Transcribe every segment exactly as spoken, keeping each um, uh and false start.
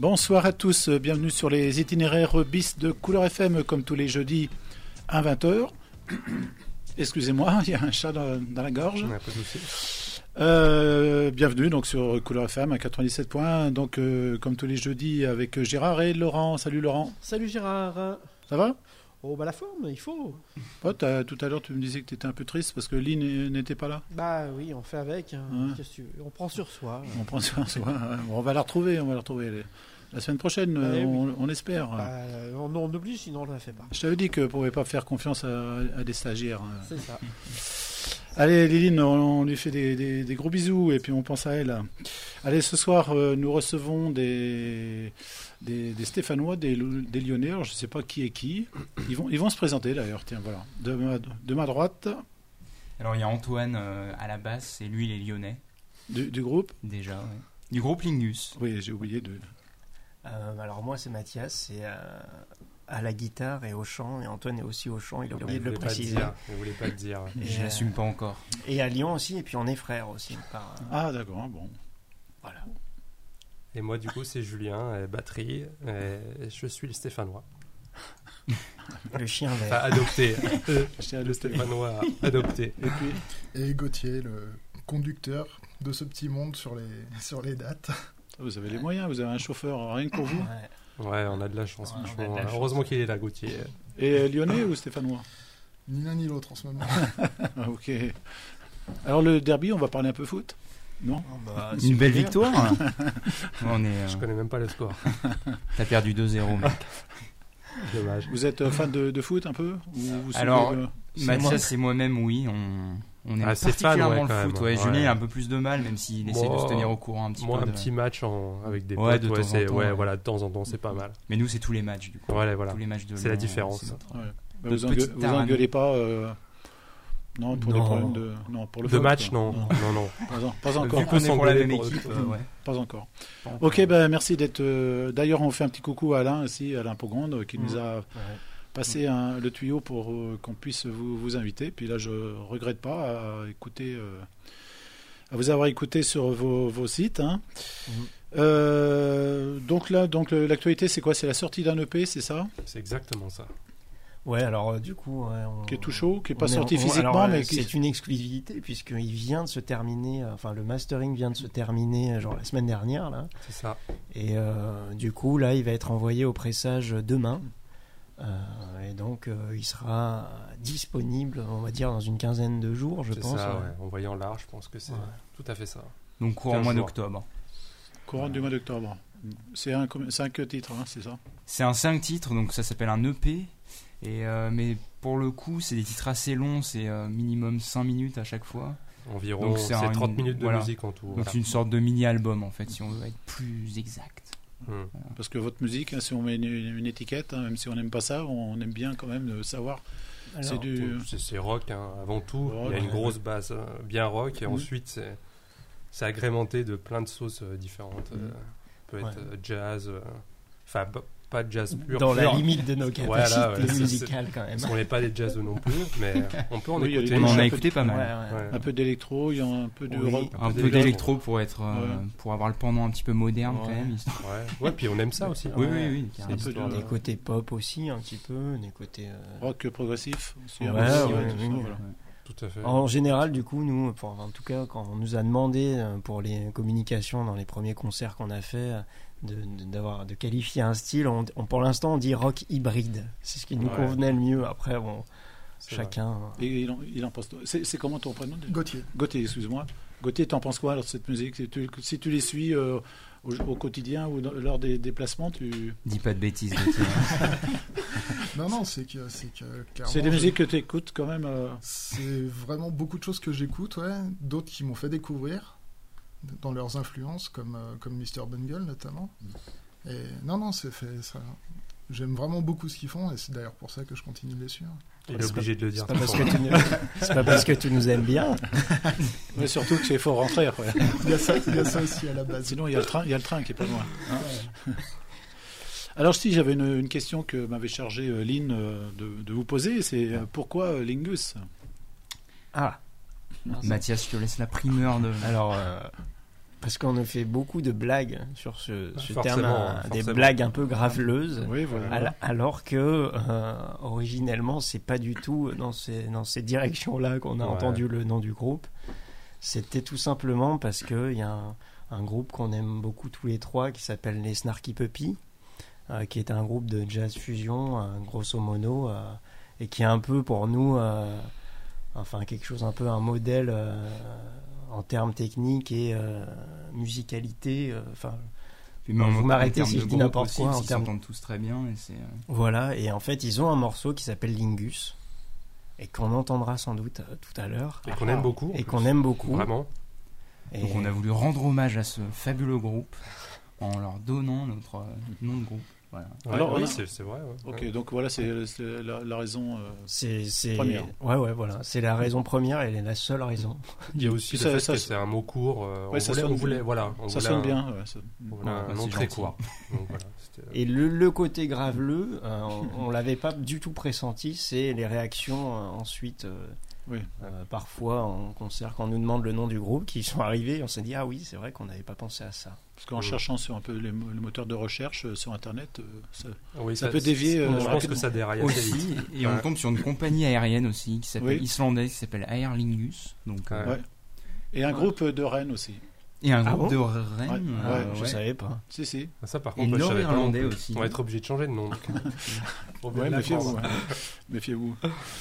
Bonsoir à tous, bienvenue sur les itinéraires bis de Couleur F M comme tous les jeudis à vingt heures. Excusez-moi, il y a un chat dans, dans la gorge. Ouais, pas de souci. Euh, bienvenue donc sur Couleur F M à quatre-vingt-dix-sept points, donc euh, comme tous les jeudis avec Gérard et Laurent. Salut Laurent. Salut Gérard. Ça va? Oh bah la forme, il faut. Oh, tout à l'heure tu me disais que tu étais un peu triste parce que Lynn n'était pas là. Bah oui, on fait avec. Hein. Ouais. Qu'est-ce que tu veux ? On prend sur soi. On prend sur soi. On va la retrouver, on va la retrouver la semaine prochaine, Allez, on, oui. on espère. Bah, on, on oblige, sinon on ne la fait pas. Je t'avais dit que ne pouvait pas faire confiance à, à des stagiaires. C'est ça. Allez, Liline, on, on lui fait des, des, des gros bisous et puis on pense à elle. Allez, ce soir, euh, nous recevons des, des, des Stéphanois, des, des Lyonnais. Alors, je ne sais pas qui est qui. Ils vont, ils vont se présenter d'ailleurs. Tiens, voilà. De ma, de ma droite. Alors, il y a Antoine euh, à la basse et lui, il est lyonnais. Du, du groupe Déjà, oui. Du groupe Lingus. Oui, j'ai oublié de. Euh, alors, moi, c'est Mathias. C'est. Euh... à la guitare et au chant, et Antoine est aussi au chant, il a oublié de le préciser. On voulait pas le dire. Et je l'assume pas encore. Et à Lyon aussi, et puis on est frères aussi. Par, ah d'accord, bon. Voilà. Et moi du coup c'est Julien, et batterie, et je suis le Stéphanois. Le chien vert. Enfin adopté. le, le Stéphanois adopté. Et puis et Gauthier, le conducteur de ce petit monde sur les, sur les dates. Vous avez les moyens, vous avez un chauffeur rien que pour vous. Ouais. Ouais, on a de la chance, ouais, franchement. de la chance. Heureusement qu'il est là, Gauthier. Et Lyonnais ou Stéphanois? Ni l'un ni l'autre en ce moment. Ok. Alors le derby, on va parler un peu foot? Non oh bah, Une belle victoire. On est, euh... Je connais même pas le score. T'as perdu deux zéro, mec. Dommage. Vous êtes fan de, de foot un peu ou vous Alors, euh... Mathias et moi-même, oui, on... On aime ah, particulièrement fan, ouais, le foot. même, Ouais, ouais. Julien a un peu plus de mal, même s'il essaie moi, de se tenir au courant un petit moi, peu. Moi, de... un petit match en... avec des ouais, potes, de ouais, temps c'est... en temps, ouais, ouais. voilà, de temps en temps, c'est pas mal. Mais nous, c'est tous les matchs, du coup. Ouais, voilà. Tous les matchs de c'est la Lyon, différence. C'est notre... ouais. bah, vous, engue... vous engueulez pas euh... Non, pour non. des problèmes de... Non, pour le de vote, match, quoi. non. non, non. Pas, pas encore. Vu qu'on est pour la même pour équipe, le... euh, ouais. Pas encore. Pas encore. Ok, ben merci d'être... Euh... D'ailleurs, on fait un petit coucou à Alain, ici, Alain Pogronde, qui mmh. nous a... Ouais. passer un, le tuyau pour euh, qu'on puisse vous, vous inviter. Puis là, je regrette pas à écouter, euh, à vous avoir écouté sur vos, vos sites. Hein. Mmh. Euh, donc là, donc l'actualité, c'est quoi? C'est la sortie d'un E P, c'est ça? C'est exactement ça. Ouais, alors euh, du coup, ouais, on, qui est tout chaud, qui est pas sorti est, on, physiquement, alors, mais euh, qui... c'est une exclusivité puisqu'il vient de se terminer. Enfin, le mastering vient de se terminer, genre la semaine dernière là. C'est ça. Et euh, du coup, là, il va être envoyé au pressage demain. Euh, et donc euh, il sera disponible, on va dire, dans une quinzaine de jours, je c'est pense. Ça, ouais. Ouais. En voyant large, je pense que c'est ouais. tout à fait ça. Donc courant mois d'octobre. Courant ouais. du mois d'octobre. C'est un cinq titres, hein, c'est ça? C'est un cinq titres, donc ça s'appelle un E P. Et euh, mais pour le coup, c'est des titres assez longs, c'est euh, minimum cinq minutes à chaque fois. Environ, donc c'est, c'est c'est trente une... minutes de voilà. musique en tout. Donc voilà. c'est une sorte de mini-album en fait, si on veut être plus exact. Mmh. Voilà. Parce que votre musique, hein, si on met une, une étiquette, hein, même si on n'aime pas ça, on aime bien quand même de savoir. Alors, c'est, du... c'est, c'est rock hein, avant tout. Rock, il y a une ouais. grosse base euh, bien rock et mmh. ensuite c'est, c'est agrémenté de plein de sauces euh, différentes. Mmh. Euh, peut être ouais. euh, jazz, enfin euh, pas de jazz pur. Dans pur. la limite de nos capacités voilà, ouais, musicales quand même. Parce qu'on n'est pas des jazzeux non plus, mais on peut en oui, écouter. On en a peu écouté de... pas mal. Ouais, ouais. Un peu d'électro, il y a un peu de oui, rock. Un, un peu d'électro pour être, euh, ouais. pour avoir le pendant un petit peu moderne ouais. quand même. Ouais. ouais, puis on aime ça aussi. Oui, ouais. oui, oui. Un peu de... Des côtés pop aussi, un petit peu, des côtés euh... rock progressif. Aussi, ouais, hein, ouais, aussi, ouais, ouais, oui, ça, oui. voilà. Tout à fait. En général, du coup, nous, pour, en tout cas, quand on nous a demandé pour les communications dans les premiers concerts qu'on a fait, de, de, d'avoir, de qualifier un style, on, on, pour l'instant, on dit rock hybride. C'est ce qui nous ouais. convenait le mieux. Après, bon, c'est chacun. Et il en, il en pense. C'est, c'est comment ton prénom? Gauthier. Gauthier, excuse-moi. Gauthier, t'en penses quoi alors de cette musique? Si tu, si tu les suis euh, au, au quotidien ou dans, lors des déplacements, tu. Dis pas de bêtises, Gauthier. non, non, c'est que, c'est que clairement. C'est des musiques que tu écoutes quand même. Euh... C'est vraiment beaucoup de choses que j'écoute, ouais. D'autres qui m'ont fait découvrir dans leurs influences, comme, euh, comme mister Bungle notamment. Et non, non, c'est fait ça. J'aime vraiment beaucoup ce qu'ils font et c'est d'ailleurs pour ça que je continue de les suivre. Il est obligé de le dire. C'est pas, parce que tu nous... c'est pas parce que tu nous aimes bien. Mais surtout qu'il faut rentrer après. Il y a ça, il y a ça aussi à la base. Sinon, il y a le train, il y a le train qui est pas loin. Hein ouais. Alors, si j'avais une, une question que m'avait chargée euh, Lynn euh, de, de vous poser, c'est euh, pourquoi euh, Lingus? Ah. Mathias, je te laisse la primeur de. Alors. Euh... Parce qu'on nous fait beaucoup de blagues sur ce, ce Forcément, terme, hein, des forcément. blagues un peu graveleuses. Oui, voilà. al- Alors que euh, originellement, c'est pas du tout dans ces, dans ces directions-là qu'on a Ouais. entendu le nom du groupe. C'était tout simplement parce qu'il y a un, un groupe qu'on aime beaucoup tous les trois qui s'appelle les Snarky Puppy, euh, qui est un groupe de jazz fusion, euh, grosso modo, euh, et qui est un peu pour nous, euh, enfin quelque chose un peu un modèle euh, en termes techniques et euh, musicalité. euh, Enfin, Puis même Vous en- en m'arrêtez termes si de je dis groupe n'importe aussi, quoi, parce en qu'ils termes- s'entendent tous très bien. Et c'est, euh, voilà, et en fait, ils ont un morceau qui s'appelle Lingus, et qu'on entendra sans doute euh, tout à l'heure, Et qu'on aime beaucoup. en et plus. qu'on aime beaucoup. Vraiment. Et Donc on a voulu rendre hommage à ce fabuleux groupe en leur donnant notre euh, nom de groupe. Voilà. Ouais, Alors, oui, on a- c'est c'est vrai. ouais. Ok, Ouais. donc voilà, c'est c'est la, la raison. euh, c'est, c'est... Première. Ouais, ouais, voilà. C'est la raison première, elle est la seule raison. Il y a aussi Puis le ça- fait ça- que c'est un mot court. euh, Ouais, on ça voulait, sonne on voulait, bien. voilà, on ça voulait sonne un- bien. ouais, ça- on voulait Ouais, un bah, nom c'est très gentil. court. Donc voilà, c'était- Et le, le côté graveleux, euh, on, on l'avait pas du tout pressenti, c'est les réactions euh, ensuite, euh, Oui. euh, parfois en concert, quand on nous demande le nom du groupe, qui sont arrivés, on s'est dit, ah oui, c'est vrai qu'on n'avait pas pensé à ça. Parce qu'en Mm. cherchant sur un peu les, mo- les moteurs de recherche euh, sur Internet, euh, ça, Oui, ça peut dévier, c'est- euh, je pense rapidement. que ça déraille assez Aussi, vite. et on Ouais. tombe sur une compagnie aérienne aussi qui s'appelle Oui. islandaise, qui s'appelle Aer Lingus. Donc, euh, Ouais. Ouais. Et un groupe de Rennes aussi. et un Ah groupe bon de Rennes. Ouais, euh, ouais, Je ouais. savais pas. Si, si. Ça, par Et contre, je savais pas non nord-irlandais plus. aussi. On va être obligé de changer de nom. donc. Faut bien Ouais, méfiez-vous. l'apprendre. hein. Méfiez-vous.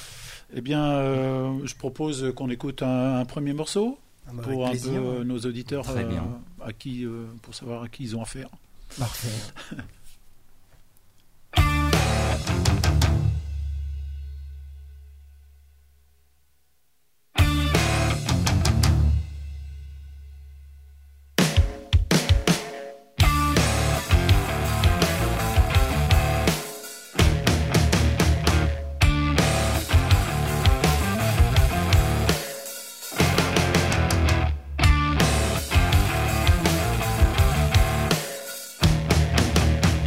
Eh bien, euh, je propose qu'on écoute un, un premier morceau Ah bah, pour un avec peu plaisir. euh, nos auditeurs, Très euh, bien. à qui, euh, pour savoir à qui ils ont affaire. Parfait. Thank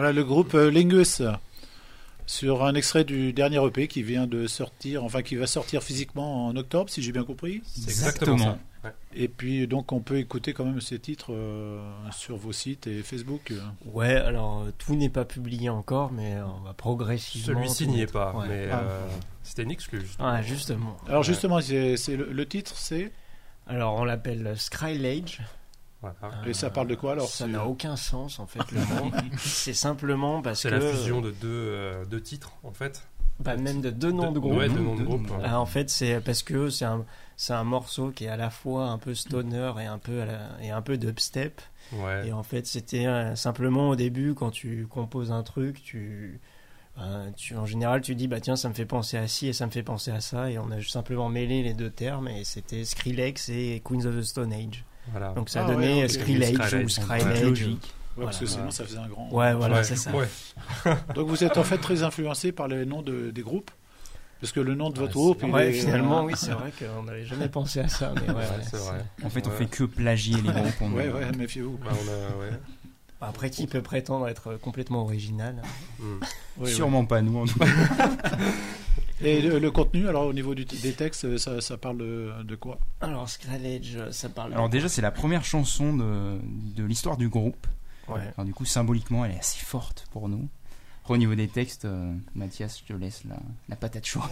Voilà le groupe euh, Lingus sur un extrait du dernier E P qui vient de sortir, enfin qui va sortir physiquement en octobre, si j'ai bien compris. C'est exactement ça. Ouais. Et puis donc on peut écouter quand même ces titres euh, sur vos sites et Facebook. Ouais, alors euh, tout n'est pas publié encore, mais euh, on va progressivement. Celui-ci tout n'y est mettre. pas, Ouais. mais Ah. euh, c'était une exclue. justement. Ouais, justement. Alors justement, c'est, c'est le, le titre, c'est Alors on l'appelle Skylage. Voilà. et ça parle de quoi alors Ça c'est- n'a aucun sens en fait le mot. C'est simplement parce C'est que la fusion de deux, euh, deux titres, en fait. bah, même de deux noms de Deux- groupe. Ouais, deux noms de Deux groupe. noms de ouais. Ah, en fait, c'est parce que c'est un, c'est un morceau qui est à la fois un peu stoner et un peu, à la- et un peu dubstep. Ouais. Et en fait, c'était euh, simplement au début, quand tu composes un truc, tu, euh, tu, en général, tu dis, bah tiens, ça me fait penser à ci et ça me fait penser à ça. Et on a simplement mêlé les deux termes et c'était Skrillex et Queens of the Stone Age. Voilà. Donc ça a Ah, donné ouais, ok. Skrillex ou Skrillex. Skrillex. Logique. Ouais, parce que Voilà. sinon ça faisait un grand. Ouais, voilà, Ouais. c'est ça. Ouais. Donc vous êtes en fait très influencé par les noms de, des groupes, parce que le nom de votre Ouais, groupe. c'est- il Ouais, est, finalement, euh, oui, c'est vrai qu'on n'avait jamais pensé à ça. Mais ouais, Ouais, ouais, c'est vrai. En fait, on Ouais. fait que plagier les groupes. On- Ouais, ouais, méfiez-vous. Bah, on a, ouais. Après, qui peut prétendre être complètement original? Mm. Oui, oui. Sûrement pas nous en tout cas. Et le, le contenu, alors au niveau du, des textes, ça, ça parle de, de quoi? Alors, Skrillex, ça parle. Alors déjà, c'est la première chanson de, de l'histoire du groupe. Ouais. Alors du coup, symboliquement, elle est assez forte pour nous. Après, au niveau des textes, euh, Mathias, je te laisse la, la patate chaude.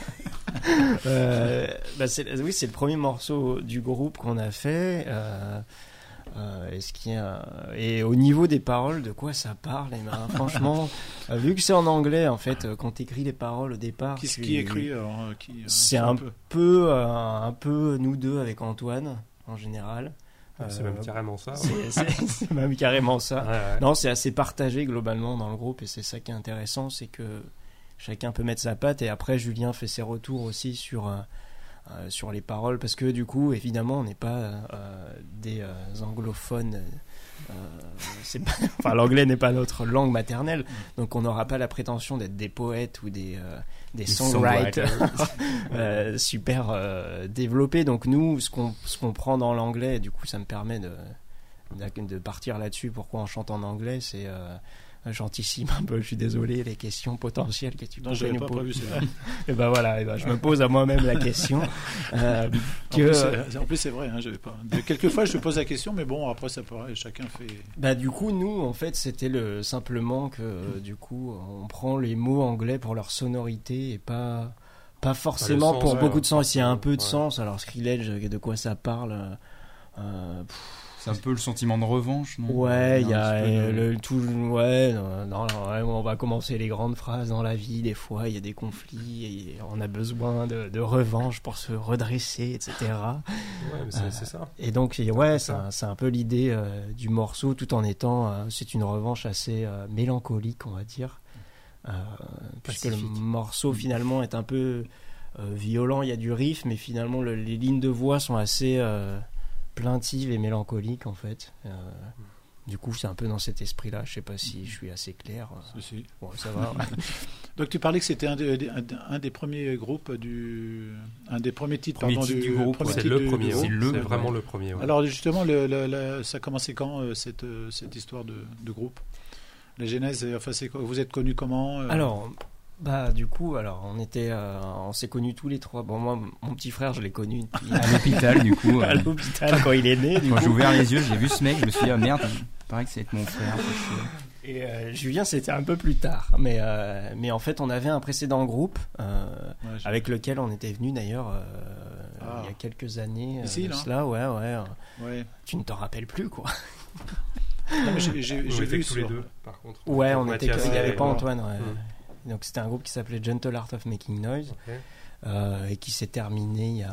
Euh, bah c'est, oui, c'est le premier morceau du groupe qu'on a fait. Euh, euh, est-ce qu'il y a... Et au niveau des paroles, de quoi ça parle? Eh ben, franchement, euh, vu que c'est en anglais, en fait, euh, quand tu écris les paroles au départ, Qui, tu- qui écrit alors, euh, qui, euh, C'est un un peu. peu, euh, un peu nous deux avec Antoine, en général. C'est Euh, même carrément ça. c'est, c'est- c'est même carrément ça. Ouais, ouais. Non, c'est assez partagé globalement dans le groupe et c'est ça qui est intéressant, c'est que chacun peut mettre sa patte et après Julien fait ses retours aussi sur, euh, euh, sur les paroles parce que du coup, évidemment, on n'est pas euh, des euh, anglophones. Euh, c'est pas- enfin, l'anglais n'est pas notre langue maternelle, donc on n'aura pas la prétention d'être des poètes ou des, euh, des Des songwriters euh, super euh, développés. Donc nous, ce qu'on, ce qu'on prend dans l'anglais, du coup, ça me permet de, de, de partir là-dessus. Pourquoi on chante en anglais, c'est euh, gentissime un peu. Je suis désolé, les questions potentielles que tu Non, pourrais j'avais nous pas poser. prévu ça. Et ben voilà, et ben, je me pose à moi-même la question. Euh, En que, plus, c'est- en plus, c'est vrai, hein, j'avais pas. De- quelquefois, je pose la question, mais bon, après, ça paraît, chacun fait. Bah du coup nous en fait c'était le simplement que euh, du coup on prend les mots anglais pour leur sonorité et pas pas forcément sens, pour ouais, beaucoup de sens. Il y a un peu de ouais. sens. Alors Skrillex, de quoi ça parle? euh, euh, pff, C'est un peu le sentiment de revanche, non? Ouais, il y a un petit peu euh, de- le tout. Ouais, non, non, non, ouais, on va commencer les grandes phrases dans la vie. Des fois, il y a des conflits et on a besoin de, de revanche pour se redresser, et cetera. Ouais, mais c'est, c'est ça. Et donc, et ouais, C'est c'est ça. un, c'est un peu l'idée euh, du morceau, tout en étant, euh, c'est une revanche assez euh, mélancolique, on va dire, euh, puisque le Pacifique. morceau finalement est un peu euh, violent. Il y a du riff, mais finalement le- les lignes de voix sont assez euh, plaintives et mélancoliques en fait. Euh, du coup, c'est un peu dans cet esprit-là. Je sais pas si je suis assez clair. Ceci. Bon, ça va. Ouais. Donc, tu parlais que c'était un, des- un, un des premiers groupes du. Un des premiers titres, Premier pardon, titre du groupe, ouais. C'est titre le du- premier. du ouais. groupe. C'est le- C'est vraiment ouais. le premier. ouais. Alors, justement, le, le- le- ça a commencé quand, euh, cette, euh, cette histoire de, de groupe? La genèse, euh, enfin, c'est quoi? Vous êtes connus comment euh, Alors, bah du coup, alors on était, euh, on s'est connus tous les trois. Bon, moi, mon petit frère, je l'ai connu depuis À l'hôpital, du coup. à euh, l'hôpital quand il est né. Du Quand coup. j'ai ouvert les yeux, j'ai vu ce mec, je me suis dit, ah merde, il paraît que c'est mon frère. c'est chier. Et euh, Julien, c'était un peu plus tard. Mais, euh, mais en fait, on avait un précédent groupe euh, ouais, je- avec lequel on était venu d'ailleurs euh, Ah. il y a quelques années. euh, Ici, de là cela, ouais, ouais. euh, ouais. Tu ne te rappelles plus, quoi. Non, mais j'ai, j'ai, Vous j'ai étiez vu tous les sur- deux, par contre. Ouais, Donc, on était. Mathias Il n'y avait et- pas Antoine. Ouais. Mm. Donc c'était un groupe qui s'appelait Gentle Art of Making Noise Ok. euh, et qui s'est terminé il y a.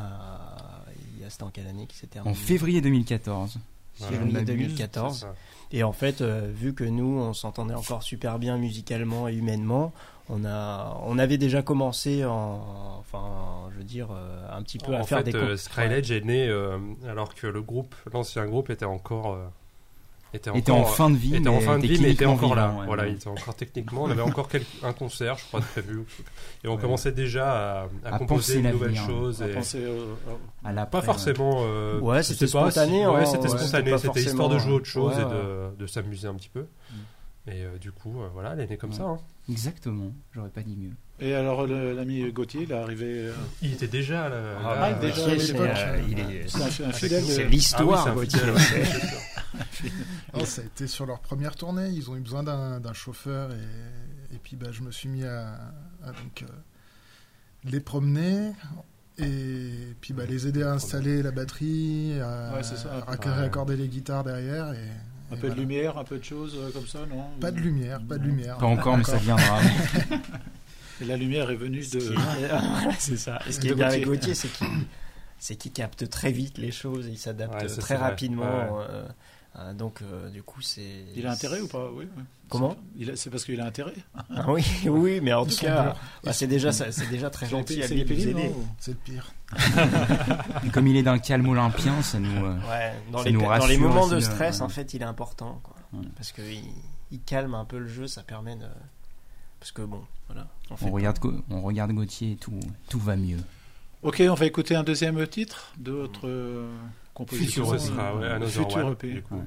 Il y a c'était en quelle année qui s'est terminé En février deux mille quatorze. Voilà. Si je ne Février m'abuse. deux mille quatorze. C'est ça. Et en fait, euh, vu que nous, on s'entendait encore super bien musicalement et humainement, on a, on avait déjà commencé, en, enfin, je veux dire, euh, un petit peu à En faire fait, des. euh, co- Skrillex est né euh, alors que le groupe, l'ancien groupe, était encore, euh, était Était en encore, fin de vie, était mais en fin de était vie, mais était cliniquement encore là. vivant, ouais, voilà, ouais. il était encore techniquement. On avait encore quelques- un concert, je crois, de prévu. Et on Ouais. commençait déjà à, à À composer penser de nouvelles l'avenir, choses. On et pensait, euh, euh, À la pas forcément. euh, Ouais, je c'était sais pas spontané, si- hein, ouais, c'était ouais, spontané. c'était pas C'était histoire de forcément- jouer autre chose ouais, et de, de s'amuser un petit peu. Et euh, du coup, euh, voilà, elle est née comme Ouais. ça. Hein. Exactement, j'aurais pas dit mieux. Et alors, le- l'ami Gauthier, il est arrivé. euh, Il était déjà là. Ah, là, bah, déjà, euh, à Gauthier, l'époque, c'est, euh, il est- c'est un, un fidèle. C'est de- l'histoire, Ah oui, c'est un Gauthier. fidèle, ouais, c'est sûr. Non, ça a été sur leur première tournée. Ils ont eu besoin d'un, d'un chauffeur et, et puis bah, je me suis mis à, à donc, euh, les promener et puis bah, les aider à installer la batterie, à, Ouais, c'est ça. à rac- Ouais. raccorder les guitares derrière. Et, Un et peu de voilà. lumière, un peu de choses euh, comme ça, non Pas de lumière, pas de lumière. Pas encore, mais ça viendra. Et la lumière est venue Ce qui de. est- voilà, c'est ça. Et ce qui de est bien avec Gauthier. Gauthier, c'est qu'il c'est qu'il capte très vite les choses, il s'adapte Ouais, ça, très c'est vrai. rapidement. Ouais. euh, euh, donc, euh, du coup, c'est. Il a intérêt ou pas? Oui. oui. Comment Il a- C'est parce qu'il a intérêt. Ah oui, oui, mais en Ils tout sont cas, durs. bah, c'est déjà, ça- c'est déjà très gentil à C'est lui les de nous pénibles, aider. non C'est le pire. Et comme il est d'un calme olympien, ça nous. euh, Ouais, dans, Ça les, nous dans les rassure moments aussi, de là, stress, ouais. en fait, il est important. Quoi. Ouais. Parce qu'il il calme un peu le jeu, ça permet de. Parce que bon, voilà. On, fait on, pas- regarde, Go- on regarde Gauthier et tout, tout va mieux. Ok, on va écouter un deuxième titre de votre euh, composition. Ce sera ouais, Another Future One, E P. du coup. Ouais.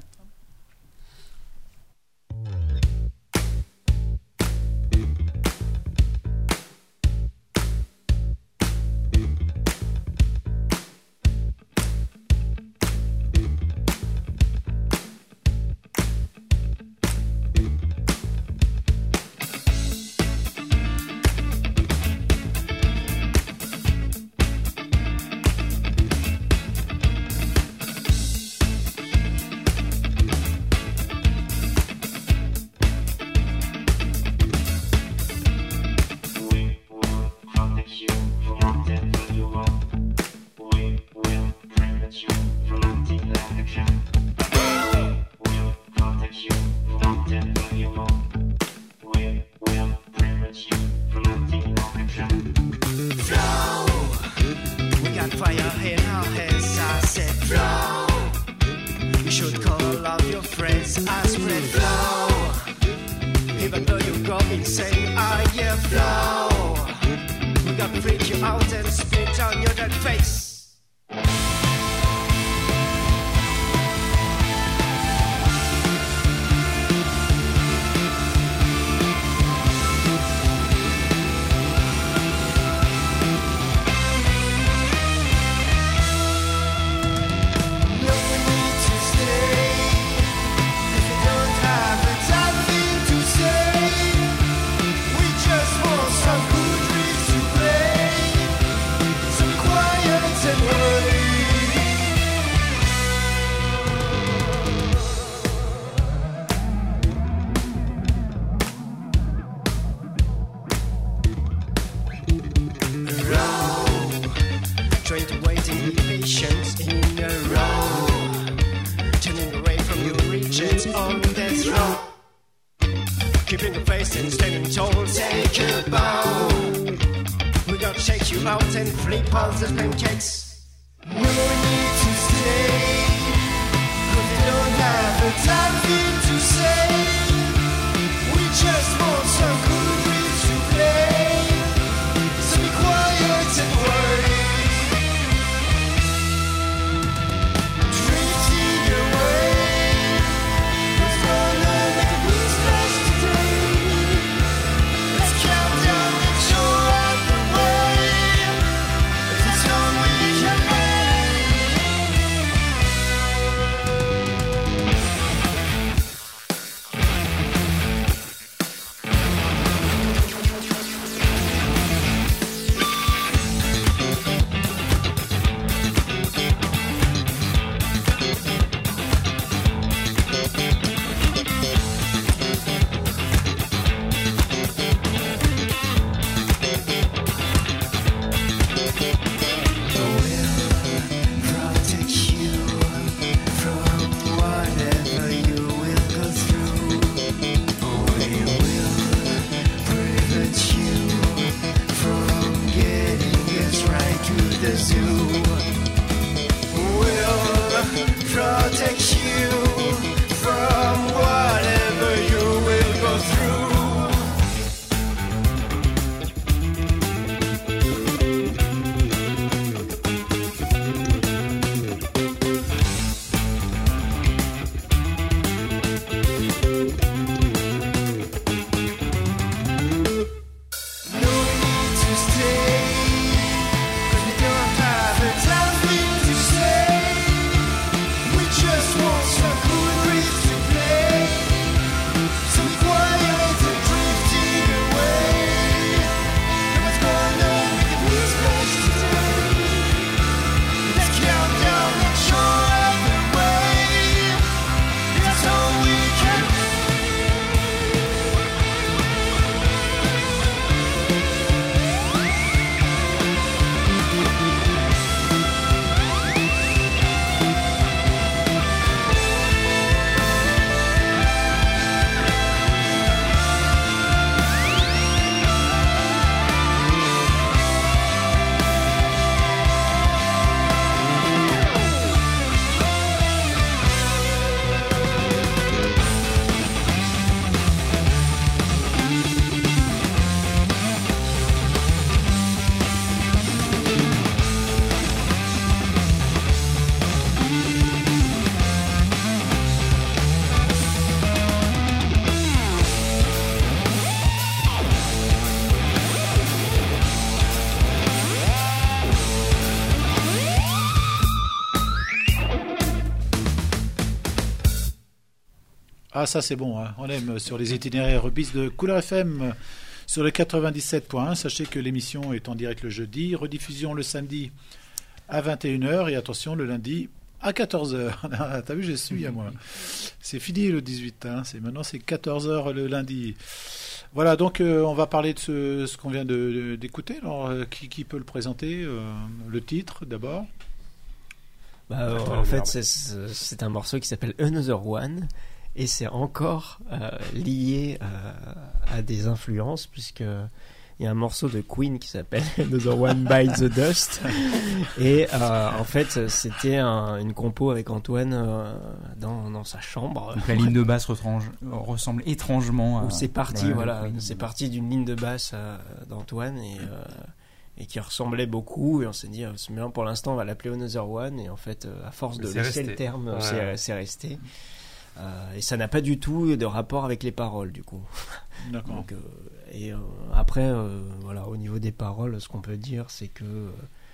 We got fire in our hands, I said flow. You should call all of your friends, I spread flow. Even though you go insane, I yeah flow. We got to freak you out and spit on your dead face. No need to stay if you don't have the time to say. We just want some good reason to play, some quiet and worry. Row, trying to wait in patience in a row, turning away from your regions on death row. Keeping the face and standing tall, take a bow. We gotta shake you out and flip all the pancakes. No need to stay, cause you don't have the time to say. We just want some good reason to play, so be quiet and worry. Drifting away, who's gonna make a blue splash today? Let's count down the shore of the way. It's all we can make. Protect you from whatever you will go through. We will prevent you from getting us right to the zoo. We'll protect you from whatever you will go through. Ah, ça c'est bon, hein. On aime sur les itinéraires bis de Couleur F M sur le quatre-vingt-dix-sept point un. Sachez que l'émission est en direct le jeudi, rediffusion le samedi à vingt et une heures et attention le lundi à quatorze heures. T'as vu, je suis à moi. C'est fini le dix-huit, hein. C'est, maintenant c'est quatorze heures le lundi. Voilà, donc euh, on va parler de ce, ce qu'on vient de, de- d'écouter. Alors, euh, qui, qui peut le présenter euh, Le titre d'abord. Bah, euh, Attends, en le fait, verbe. c'est, c'est c'est un morceau qui s'appelle Another One et c'est encore euh, lié euh, à des influences puisque il y a un morceau de Queen qui s'appelle Another One Bites the Dust et euh, en fait c'était un- une compo avec Antoine euh, dans, dans sa chambre Donc la ligne de basse retrange- ressemble étrangement à. où c'est parti, Ouais, voilà, oui. c'est parti d'une ligne de basse euh, d'Antoine et, euh, et qui ressemblait beaucoup. Et on s'est dit, euh, c'est bien, pour l'instant, on va l'appeler Another One. Et en fait, euh, à force de C'est laisser resté. le terme, Ouais. c'est, c'est resté. Euh, et ça n'a pas du tout de rapport avec les paroles, du coup. D'accord. Donc, euh, et euh, après, euh, voilà, au niveau des paroles, ce qu'on peut dire, c'est que. Euh,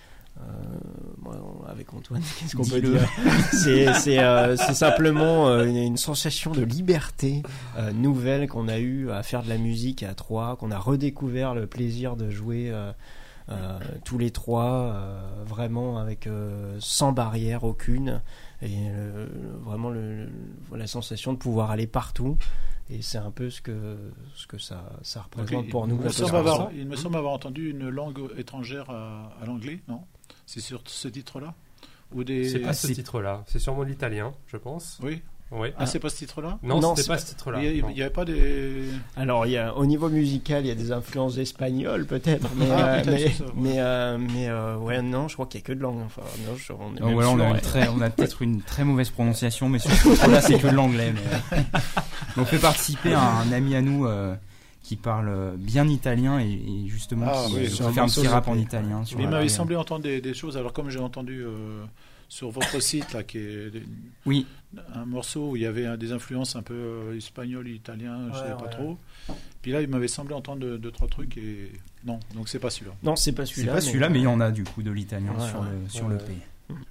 moi, on- avec Antoine, qu'est-ce qu'on peut Dis-le. dire c'est, c'est, euh, c'est simplement euh, une, une sensation de liberté euh, nouvelle qu'on a eu à faire de la musique à trois, qu'on a redécouvert le plaisir de jouer euh, euh, tous les trois, euh, vraiment avec euh, sans barrière aucune, et euh, vraiment le, le- la sensation de pouvoir aller partout. Et c'est un peu ce que ce que ça ça représente Donc, pour il, nous. il me un peu semble ce avoir, ressent. il me semble avoir entendu une langue étrangère à, à l'anglais, non? C'est sur ce titre-là? Ou des... C'est pas ce c'est- titre-là, c'est sûrement l'italien, je pense. Oui. Oui. Ah, c'est pas ce titre-là? Non, Non, c'était c'est pas pas- ce titre-là. Il non. n'y avait pas des... Alors, il y a, au niveau musical, il y a des influences espagnoles peut-être, mais Ah, euh, peut-être, mais, c'est ça, ouais. mais, euh, mais, euh, ouais, non, je crois qu'il y a que de langue. Enfin, non, je, on est Oh, même voilà, on, sûr, a une ouais. très, on a peut-être une très mauvaise prononciation, mais sur ce là c'est que de l'anglais. Mais... on fait participer à un ami à nous euh, qui parle euh, bien italien et, et justement Ah, qui oui, euh, sur un fait un morceau petit rap en s'appelait- italien. sur Mais il un- m'avait euh, semblé entendre des, des choses. Alors, comme j'ai entendu euh, sur votre site, là, qui est Oui, un morceau où il y avait euh, des influences un peu euh, espagnoles, italiens, je ne Ouais, savais pas ouais. trop. Puis là, il m'avait semblé entendre deux, deux, trois trucs et non, donc c'est pas celui-là. Non, c'est pas c'est celui-là. pas celui-là, mais il y en a du coup de l'italien Ouais, sur ouais. le sur Ouais. le P.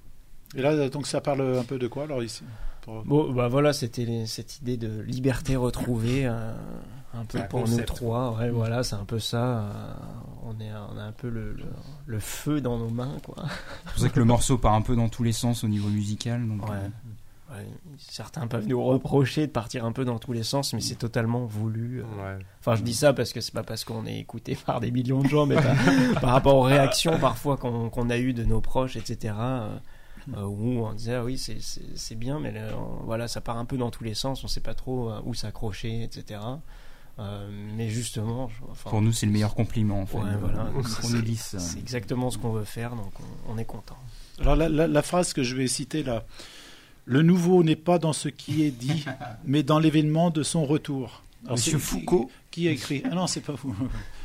Et là, donc ça parle un peu de quoi alors ici pour... Bon, bah voilà, c'était les- cette idée de liberté retrouvée, euh, un peu Un pour concept. nous trois. Ouais, voilà, c'est un peu ça. euh, on, est, on a un peu le, le, le feu dans nos mains, quoi. C'est pour ça que le morceau part un peu dans tous les sens au niveau musical. Donc, Ouais. euh, Ouais, certains peuvent nous reprocher de partir un peu dans tous les sens, mais c'est totalement voulu. euh. Ouais. Enfin, je dis ça parce que c'est pas parce qu'on est écouté par des millions de gens, mais par, par rapport aux réactions parfois qu'on qu'on a eues de nos proches, et cetera. euh, euh, où on disait ah oui c'est c'est c'est bien, mais le- on- voilà ça part un peu dans tous les sens, on sait pas trop euh, où s'accrocher, et cetera. Euh, mais justement, je- enfin, pour nous, c'est le meilleur compliment en fait. Ouais, de- voilà. qu'on nous dise ça. c'est exactement ce qu'on veut faire, donc on, on est content. Alors la, la- la phrase que je vais citer là, le nouveau n'est pas dans ce qui est dit, mais dans l'événement de son retour. Alors, Monsieur c'est- Foucault. Qui, qui a écrit? Ah non, c'est pas vous.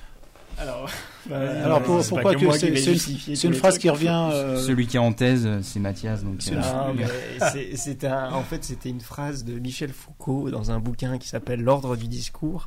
Alors, Alors, pour- pourquoi que c'est c'est une, c'est une phrase qui revient. euh, Celui qui est en thèse, c'est Mathias. Donc, C'est euh, Non, mais c'est- c'est un- en fait, c'était une phrase de Michel Foucault dans un bouquin qui s'appelle L'ordre du discours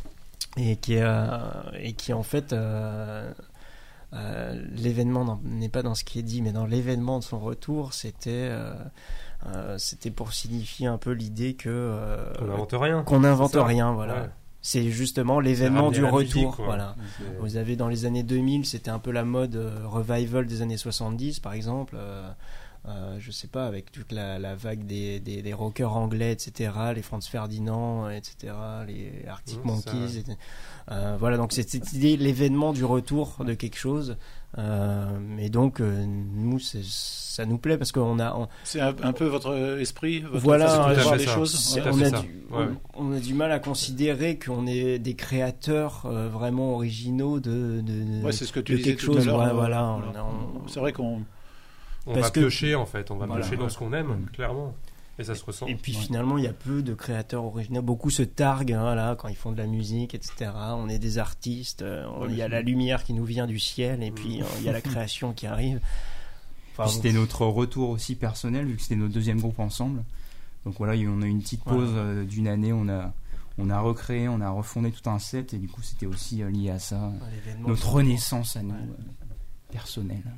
et qui, est, euh, et qui en fait, euh, euh, l'événement dans- n'est pas dans ce qui est dit, mais dans l'événement de son retour, c'était euh, euh, c'était pour signifier un peu l'idée que euh, On n'invente rien. qu'on n'invente C'est ça. rien, voilà. Ouais. C'est justement l'événement ramener du la retour, musique, quoi. voilà. C'est- Vous avez dans les années deux mille, c'était un peu la mode euh, revival des années soixante-dix, par exemple. Euh, euh, je sais pas, avec toute la, la vague des, des, des rockers anglais, et cetera, les Franz Ferdinand, et cetera, les Arctic Mmh, ça, Monkeys. et- euh, voilà, donc c'est cette idée, l'événement du retour de quelque chose. Euh, mais donc, euh, nous, c'est- ça nous plaît parce qu'on a, on, C'est un, un peu votre esprit, votre Voilà, façon de c'est tout à voir fait les ça. choses. C'est Ouais. tout à on, fait a ça. du, Ouais. on, on a du mal à considérer qu'on est des créateurs euh, vraiment originaux de, de, Ouais, c'est ce que tu de disais quelque tout à chose. l'heure. Ouais, euh, voilà, on- voilà. on- C'est vrai qu'on. On Parce va que- piocher en fait, on va Voilà. piocher dans ce qu'on aime, clairement. Et ça se ressent. Et puis Ouais. finalement, il y a peu de créateurs originaux. Beaucoup se targuent hein, là, quand ils font de la musique, et cetera. On est des artistes. euh, on- il y a la lumière qui nous vient du ciel, et puis euh, il y a la création qui arrive. Enfin, Puis c'était notre retour aussi personnel, vu que c'était notre deuxième groupe ensemble. Donc voilà, il y a- on a eu une petite pause Voilà. euh, d'une année, on a, on a recréé, on a refondé tout un set, et du coup c'était aussi euh, lié à ça. l'événement, Notre c'est- renaissance à nous, Ouais. euh, personnelle.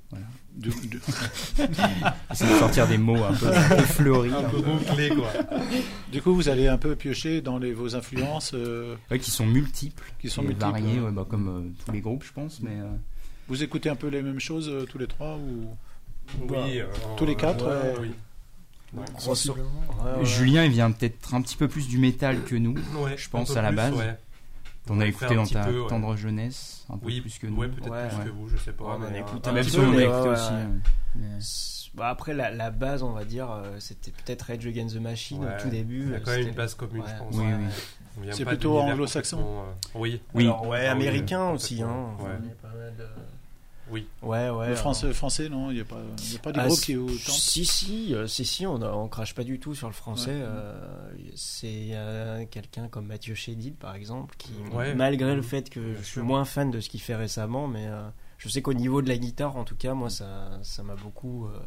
Voilà. Du- du- Essayer de sortir des mots un peu, un peu fleuris, Un un peu peu- bouclé, quoi. Du coup, vous allez un peu piocher dans les, vos influences euh, ouais, qui sont multiples, qui sont et multiples. variés, euh. ouais, bah, comme euh, tous les groupes, je pense. Mais euh, Vous écoutez un peu les mêmes choses euh, tous les trois ou Oui, euh, tous les quatre ouais, euh, oui. Sensiblement. Ouais, ouais. Julien, il vient peut-être un petit peu plus du métal que nous. Ouais, Je pense un peu à la plus, base. ouais. On va a le écouté faire un dans petit ta peu, ouais. tendre jeunesse, un peu Oui, plus que nous. ouais, peut-être Ouais, plus ouais. que vous, je sais pas. Ouais, on en mais, écoute euh, un Même petit si peu, on a mais écouté ouais, aussi. ouais. euh, mais- Bah, après, la, la base, on va dire, euh, c'était peut-être Rage Against the Machine Ouais. au tout début. Il y a euh, quand même c'était- une base commune, Ouais. je pense. Oui, Ouais, oui. ouais. On vient C'est pas plutôt d'univers anglo-saxon. complètement, euh, Oui. Oui. Alors, ouais, Ah oui, américain oui, aussi. Hein. complètement, Enfin, ouais. il y a pas mal de- Oui. Ouais, ouais. le euh, français, français non, il n'y a pas, il y a pas des Ah, groupes si- qui vous tentent. Si, si, euh, si, si, on, a- on crache pas du tout sur le français. Ouais. euh, c'est euh, quelqu'un comme Mathieu Chédid, par exemple, qui, Ouais. malgré le fait que Bien je suis sûr. moins fan de ce qu'il fait récemment, mais euh, je sais qu'au niveau de la guitare, en tout cas, moi, ça, ça m'a beaucoup euh,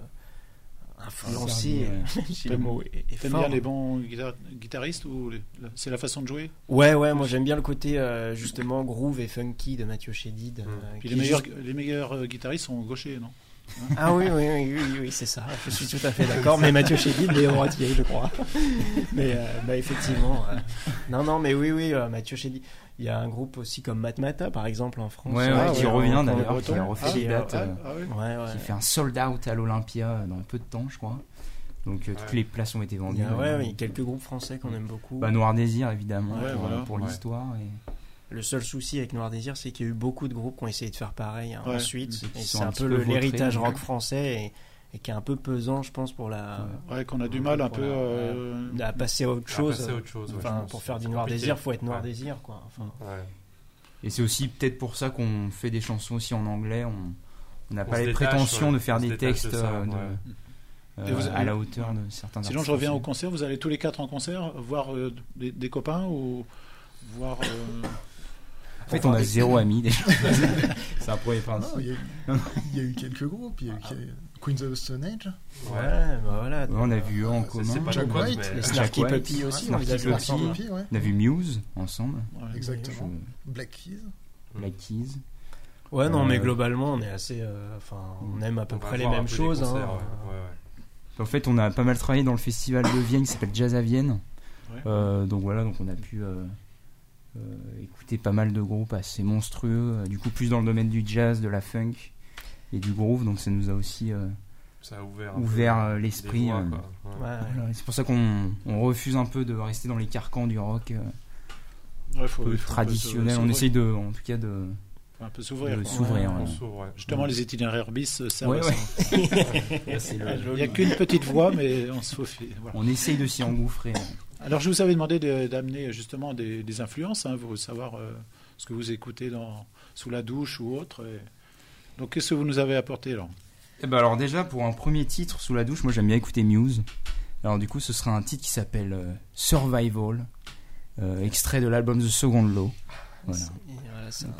influencé. Servi, Si le mot est, est T'aimes fort. bien les bons guitar- guitaristes ou les- c'est la façon de jouer? Ouais, ouais, moi j'aime bien le côté euh, justement groove et funky de Mathieu Chédid. Mm. euh, Puis qui les est meilleurs, juste- les meilleurs euh, guitaristes sont gauchers, non? Ah oui, oui, oui, oui, oui, c'est ça. Je suis tout à fait d'accord. Mais Mathieu Chédid est droitier, je crois. Mais euh, bah, effectivement. euh, Non, non, mais oui, oui, euh, Mathieu Chédid. Il y a un groupe aussi comme Matmata, par exemple, en France. Ouais, ouais, Ah, qui ouais, revient on- d'ailleurs, on- qui a refait Ah, des oui, dates, ah, euh, ah oui. Ouais, ouais. qui fait un sold out à l'Olympia dans peu de temps, je crois. Donc euh, toutes Ouais. les places ont été Il vendues. y a, ouais, Euh, ouais, il y a quelques groupes français qu'on aime beaucoup. Bah, Noir Désir, évidemment, Ouais, pour, voilà. pour Ouais. l'histoire. Et... Le seul souci avec Noir Désir, c'est qu'il y a eu beaucoup de groupes qui ont essayé de faire pareil hein, Ouais. ensuite. Qui Et sont c'est un un petit peu peu le- vautrés, l'héritage donc. rock français et, et qui est un peu pesant, je pense, pour la. Ouais, qu'on a du mal un peu. Voilà, euh, à passer à autre À chose. passer à autre chose, ouais, Enfin, je pense. pour faire du C'est Noir compliqué. Désir, faut être Noir Ouais. Désir, quoi. Enfin, Ouais. et c'est aussi peut-être pour ça qu'on fait des chansons aussi en anglais. On on n'a On pas se les détache, prétentions ouais. de faire On se des détache de textes ça, euh, de- ouais. euh, Et vous- à la hauteur de certains Sinon, artistes je reviens au français. concert. Vous allez tous les quatre en concert, voir euh, des, des copains ou voir. euh, En fait, on a zéro ami déjà. C'est un premier Non, principe. il y, a eu- il y a eu quelques groupes. Il y a eu Queens of the Stone Age. Ouais. ouais, bah voilà. Ouais, on a vu eux en C'est- commun. c'est pas Jack nos potes, White, mais- Les Jack Snarky White, Puppy aussi, on Snarky les a vus Puppy. ensemble. Puppy, ouais. On a vu Muse ensemble. ouais. Exactement. Je- Black Keys. Black Keys. Ouais, non, Euh, mais globalement, on est assez. euh, Enfin, on aime à peu On va près les voir un mêmes peu des choses. concerts, hein. ouais, ouais, ouais. En fait, on a pas mal travaillé dans le festival de Vienne qui s'appelle Jazz à Vienne. Ouais. Euh, donc voilà, donc on a pu euh, euh, écouter pas mal de groupes assez monstrueux. euh, du coup, plus dans le domaine du jazz, de la funk et du groove. Donc ça nous a aussi euh, Ça a ouvert, un ouvert peu euh, des l'esprit. voies, euh, quoi. Ouais. Ouais. voilà. Et c'est pour ça qu'on on refuse un peu de rester dans les carcans du rock euh, Ouais, faut- un peu il faut un peu traditionnel. se- On s'ouvrir. essaye de, en tout cas, de, Faut un peu s'ouvrir. de quoi. s'ouvrir. Ouais, voilà. On s'ouvre, ouais. Justement, les itinéraires bis euh, servent Ouais, à ouais. ça. C'est le- Il n'y a qu'une petite voie, mais on se faufile. Voilà. On essaye de s'y engouffrer. Alors, je vous avais demandé de- d'amener justement des, des influences, hein, vous savoir euh, ce que vous écoutez dans, sous la douche ou autre. et- Donc, qu'est-ce que vous nous avez apporté là? Eh ben alors déjà pour un premier titre sous la douche, moi j'aime bien écouter Muse. Alors du coup ce sera un titre qui s'appelle euh, Survival, euh, extrait de l'album The Second Law. Voilà. Et voilà, ça.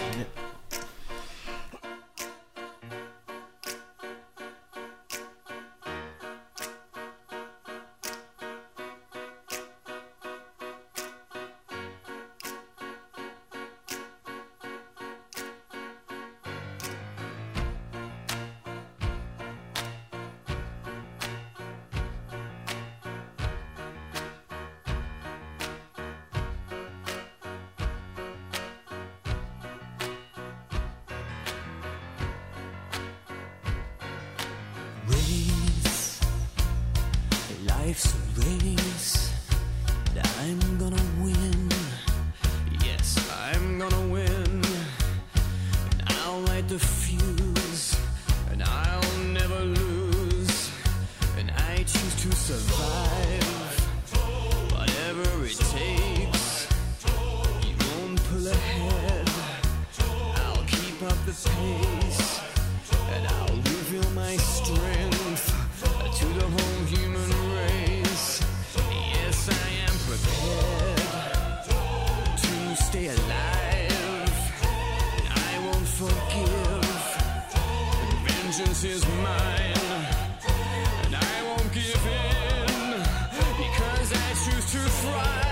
Race, life's a race, and I'm gonna win. Yes, I'm gonna win. And I'll light the fuse, and I'll never lose. And I choose to survive, whatever it takes. You won't pull ahead, I'll keep up the pace. And I'll reveal my strength to the whole human race. Yes, I am prepared to stay alive. I won't forgive. Vengeance is mine, and I won't give in because I choose to thrive.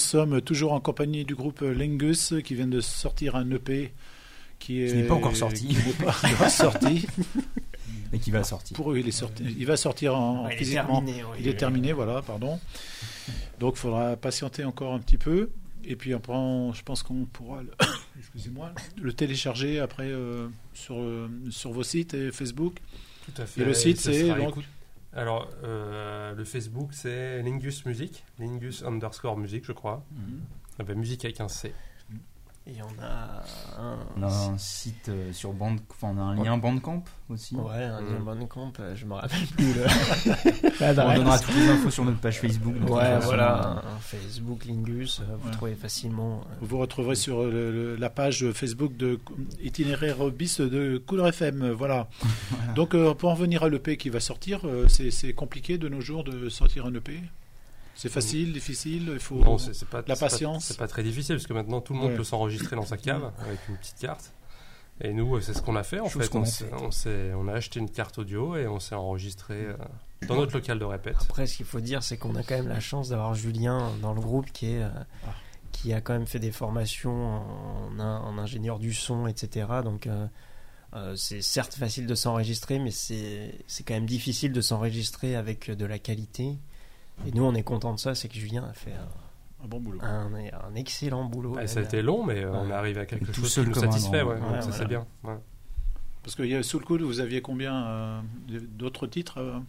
sommes toujours en compagnie du groupe Lingus qui vient de sortir un E P qui est Qui n'est pas encore sorti. qui n'est pas encore sorti. Et qui va sortir. Pour eux, il est sorti. Il va sortir en Ouais, il est physiquement. terminé, oui. Il est terminé, voilà, pardon. Donc, il faudra patienter encore un petit peu. Et puis après, on- je pense qu'on pourra le, excusez-moi, le télécharger après euh, sur, euh, sur vos sites et Facebook. Tout à fait. Et le site, ce c'est sera donc- écoute- Alors, euh, le Facebook, c'est Lingus Music, Lingus underscore music, je crois. Ah ben, musique avec un C. Et on a un. On a un site euh, sur Band... enfin, on a un lien Bandcamp aussi. Ouais, un Mm. lien Bandcamp, euh, je me rappelle plus le. On l'adresse. donnera toutes les infos sur notre page Facebook. de toute Ouais, façon. voilà, un Facebook Lingus, euh, vous Ouais. trouvez facilement. euh, Vous retrouverez sur le- le- la page Facebook de Itinéraire bis de Couleur F M. Voilà. Donc, euh, pour en venir à l'E P qui va sortir, euh, c'est c'est compliqué de nos jours de sortir un E P. C'est facile, difficile, il faut. Non, c'est c'est pas, la c'est pas- patience. C'est pas très difficile parce que maintenant tout le monde Ouais. peut s'enregistrer dans sa cave avec une petite carte. Et nous, c'est ce qu'on a fait en Chose fait. qu'on On, a s'est- fait. on, s'est- on a acheté une carte audio et on s'est enregistré euh, dans notre local de répète. Après, ce qu'il faut dire, c'est qu'on a quand même la chance d'avoir Julien dans le groupe qui est. euh, Ah. qui a quand même fait des formations en, in- en ingénieur du son, et cetera. Donc, euh, euh, c'est certes facile de s'enregistrer, mais c'est c'est quand même difficile de s'enregistrer avec de la qualité. Et nous, on est content de ça, c'est que Julien a fait un, Un bon boulot. un, un excellent boulot. Ouais, même. ça a été long, mais euh, on Ouais. est arrivé à quelque Tout chose seul qui nous comme un satisfait. grand. Ouais, donc Ouais, ça voilà. c'est bien. Ouais. Parce que y a, sous le coude, vous aviez combien euh, d'autres titres euh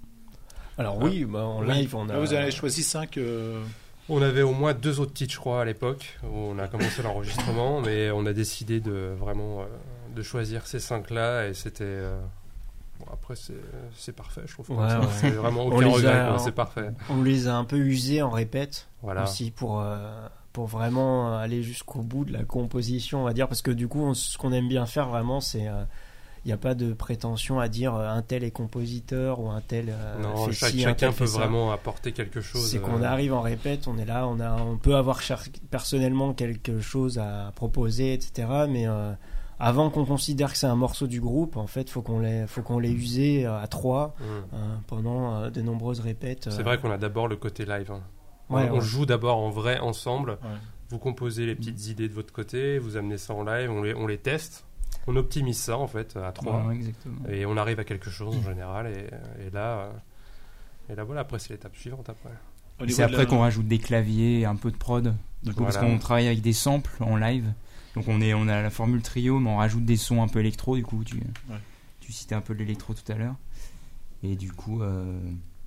Alors oui, bah, en Oui. live, on a... Là, vous avez choisi cinq. euh, On avait au moins deux autres titres, je crois, à l'époque où on a commencé l'enregistrement, mais on a décidé de vraiment euh, de choisir ces cinq-là et c'était. euh, bon, après, c'est c'est parfait, je trouve. Ouais, Ça, ouais. C'est vraiment On aucun les regret, a- quoi, c'est parfait. On les a un peu usés en répète Voilà. aussi pour, euh, pour vraiment aller jusqu'au bout de la composition, on va dire. Parce que du coup, on- ce qu'on aime bien faire vraiment, c'est... Il n'y a pas de prétention à dire euh, un tel est compositeur ou un tel euh, Non, fait chaque- ci, un chacun tel peut fait ça. vraiment apporter quelque chose. C'est qu'on euh, arrive en répète, on est là, on, a, on peut avoir char- personnellement quelque chose à proposer, et cetera. Mais euh, avant qu'on considère que c'est un morceau du groupe, en fait, faut qu'on l'ait, faut qu'on l'ait usé euh, à trois hum. euh, pendant euh, de nombreuses répètes. C'est euh. vrai qu'on a d'abord le côté live. hein. Ouais, on, on ouais. joue d'abord en vrai ensemble. ouais. Vous composez les petites idées de votre côté, vous amenez ça en live, on les, on les teste, on optimise ça en fait à trois. Ouais, exactement. Et on arrive à quelque chose en général. Et, et là, euh, et là voilà. Après, c'est l'étape suivante. Après. Au Et niveau c'est de après la- qu'on rajoute des claviers, un peu de prod. Du coup, parce Voilà. qu'on travaille avec des samples en live. Donc on, est, on a la formule trio, mais on rajoute des sons un peu électro. Du coup, tu, Ouais. tu citais un peu de l'électro tout à l'heure. Et du coup, euh,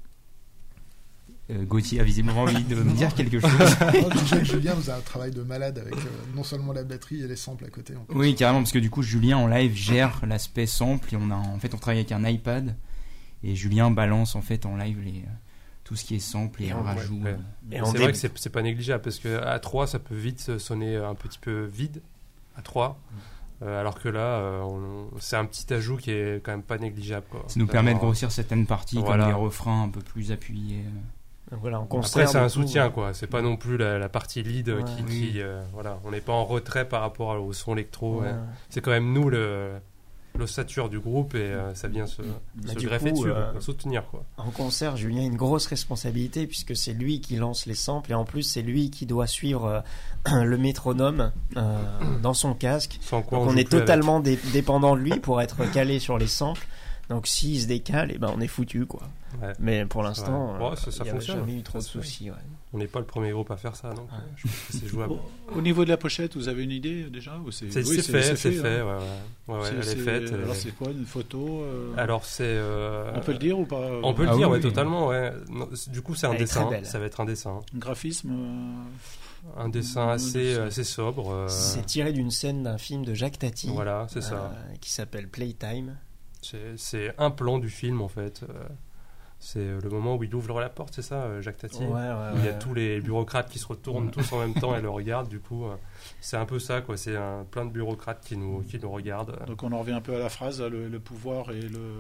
euh, Gauthier a visiblement envie de me dire quelque chose. Moi, je disais que Julien faisait un travail de malade avec euh, non seulement la batterie et les samples à côté. En plus. Oui, carrément, parce que du coup, Julien en live gère l'aspect sample. Et on a, en fait, on travaille avec un iPad. Et Julien balance en fait en live les, euh, tout ce qui est sample et, Et on on- rajoute. ouais. euh, Et on C'est dé- vrai que c'est c'est pas négligeable parce que à trois, ça peut vite sonner un petit peu vide à trois. Euh, alors que là, euh, on- c'est un petit ajout qui est quand même pas négligeable. Quoi. Ça nous permet de D'avoir- grossir certaines parties, Voilà. comme des refrains un peu plus appuyés. Voilà, en Après, concert, c'est un du coup, soutien, quoi. C'est pas non plus la, la partie lead euh, Ouais. qui, Oui. qui, euh, voilà. On n'est pas en retrait par rapport au son électro. ouais. ouais. C'est quand même nous le l'ossature du groupe et euh, ça vient se, Bah, se du greffer coup, dessus, euh, quoi, soutenir, quoi. En concert, Julien a une grosse responsabilité puisque c'est lui qui lance les samples et en plus c'est lui qui doit suivre euh, le métronome euh, dans son casque. Sans quoi Donc on joue est plus avec. totalement dé- dépendant de lui pour être calé sur les samples. Donc s'il se décale, eh ben on est foutu quoi. Ouais. Mais pour l'instant, Ouais. Ouais, ça- euh, ça il n'y a fonctionne. jamais eu trop de Ça se fait. soucis. Ouais. On n'est pas le premier groupe à faire ça, donc Ouais. euh, je pense que c'est jouable. Au, au niveau de la pochette, vous avez une idée euh, déjà ou C'est oui, c'est fait, c'est fait. hein. ouais, ouais. Ouais, ouais, C'est- elle est c'est- faite. elle Alors est- c'est quoi, une photo euh, Alors c'est. euh, on peut le dire ou pas On peut le Ah dire, oui, ouais, oui. totalement. Ouais. Non, c'est- du coup, c'est un Elle est très dessin. belle. Ça va être un dessin. Un graphisme euh, Un dessin Un assez, dessin. assez sobre. euh, C'est tiré d'une scène d'un film de Jacques Tati Voilà, c'est ça. euh, qui s'appelle Playtime. C'est- C'est un plan du film en fait. Euh, C'est le moment où il ouvre la porte, c'est ça, euh, Jacques Tati. Ouais, ouais, Où il y a ouais. tous les bureaucrates qui se retournent Ouais. tous en même temps et le regardent. Du coup, euh, c'est un peu ça, quoi. C'est un, plein de bureaucrates qui nous, qui nous regardent. Donc on en revient un peu à la phrase, le, le pouvoir et le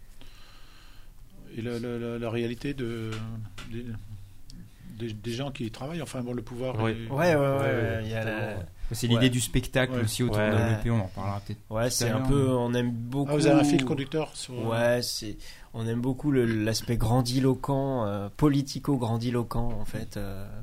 et le- le- le- la réalité de des, des- des gens qui y travaillent. Enfin bon, le pouvoir. Oui. est- Ouais, ouais, ouais. ouais, il y a la- totalement, ouais. C'est Ouais. l'idée du spectacle Ouais. aussi autour Ouais. de l'E P, on en reparlera peut-être. Ouais, c'est à un l'heure, peu. mais- On aime beaucoup. Ah, vous avez un fil conducteur sur. Ouais, c'est. On aime beaucoup le- l'aspect grandiloquent, euh, politico-grandiloquent en fait. euh.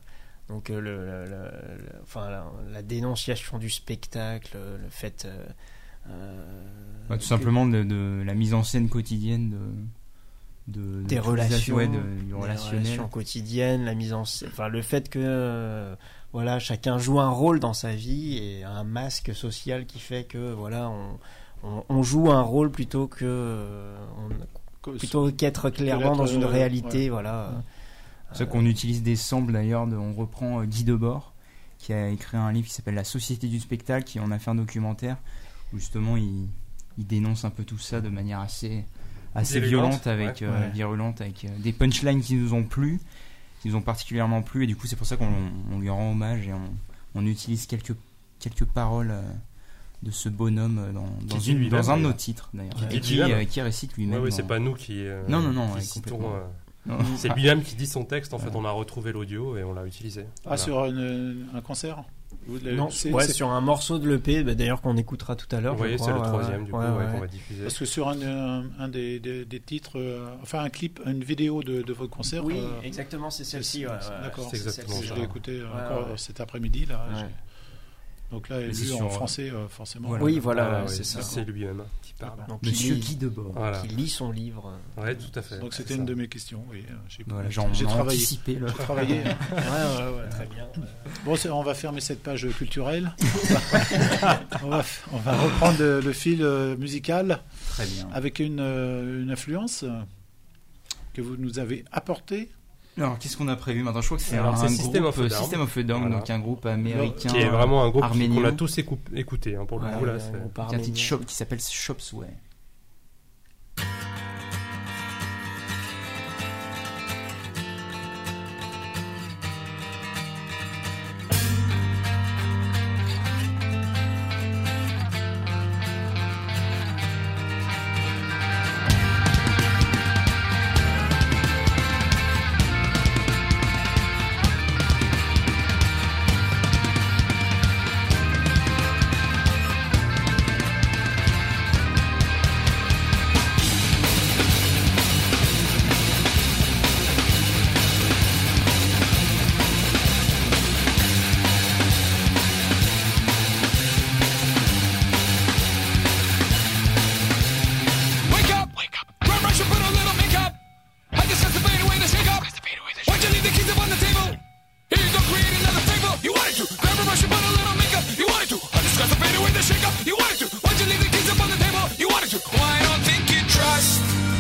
Donc euh, le, le- le- le- enfin, la, la dénonciation du spectacle, le fait... euh, euh, Bah, tout que- simplement de, de la mise en scène quotidienne de, de, de des relations, ouais, de- du des relationnel. relations quotidiennes, la mise en scène, enfin le fait que euh, voilà, chacun joue un rôle dans sa vie et un masque social qui fait que voilà, on, on, on joue un rôle plutôt que euh, on- plutôt qu'être clairement dans une euh, réalité, ouais. voilà. C'est ça qu'on utilise des samples d'ailleurs. De, on reprend euh, Guy Debord qui a écrit un livre qui s'appelle La Société du spectacle, qui en a fait un documentaire où justement il, il dénonce un peu tout ça de manière assez assez Virulente, violente avec ouais. euh, Ouais. virulente avec euh, des punchlines qui nous ont plu, qui nous ont particulièrement plu, et du coup c'est pour ça qu'on on lui rend hommage et on, on utilise quelques quelques paroles euh, de ce bonhomme euh, dans dans, Qui dit une, lui-même, dans un de nos d'ailleurs. titres d'ailleurs, Qui dit et qui, lui-même. euh, qui récite Ouais, lui-même. ouais, dans- c'est pas nous qui, euh, Non, non, non, qui ouais, citons, complètement. euh, Non. c'est lui-même qui dit son texte. En fait, on a retrouvé l'audio et on l'a utilisé. Ah, Voilà. sur une- un concert Vous l'avez- Non, c'est- ouais, c'est- sur un morceau de l'E P, bah, d'ailleurs qu'on écoutera tout à l'heure. Vous je voyez, crois, c'est le ouais, troisième ouais. du coup Ouais, ouais, ouais. qu'on va diffuser. Parce que sur un, un, un des, des, des titres, euh, enfin un clip, une vidéo de, de votre concert. Oui, euh, exactement, c'est celle-ci. Ouais, ouais, D'accord. C'est exactement je ça. l'ai écouté euh, Ouais, encore ouais. cet après-midi là. Ouais. j'ai- Donc là, Mais c'est lu en sur, français euh, forcément. voilà. Oui, voilà, Ah, ouais, oui, c'est ça. C'est lui-même qui parle. Donc, Monsieur il, Guy Debord. Voilà. qui lit son livre. Ouais, tout à fait. Donc C'est c'était ça. une de mes questions. Oui, euh, j'ai Voilà, genre, j'ai on a travaillé. anticipé le... J'ai travaillé. Ouais, ouais, ouais, très bien. Bon, c'est- on va fermer cette page culturelle. on, va, on va reprendre le, le fil euh, musical Très bien. avec une, euh, une influence euh, que vous nous avez apportée. Alors, qu'est-ce qu'on a prévu maintenant? Je crois que c'est Alors, un, c'est groupe System of a euh, Down. System of a Down, Voilà. donc un groupe américain Qui est vraiment un groupe qui- arménien. qu'on a tous écou- écouté hein, pour le Ouais, coup là. Ouais, c'est- on parle qui a un titre arménien. shop qui s'appelle Shopsway. Wake up! Wake up! Grab brush and put a little makeup. I discuss the fade away the shake up. Why'd you leave the keys up on the table? Here you go, create another fable. You wanted to. Grab a brush and put a little makeup. You wanted to. I discuss the fade away the shake up. You wanted to. Why'd you leave the keys up on the table? You wanted to. Why I don't think you trust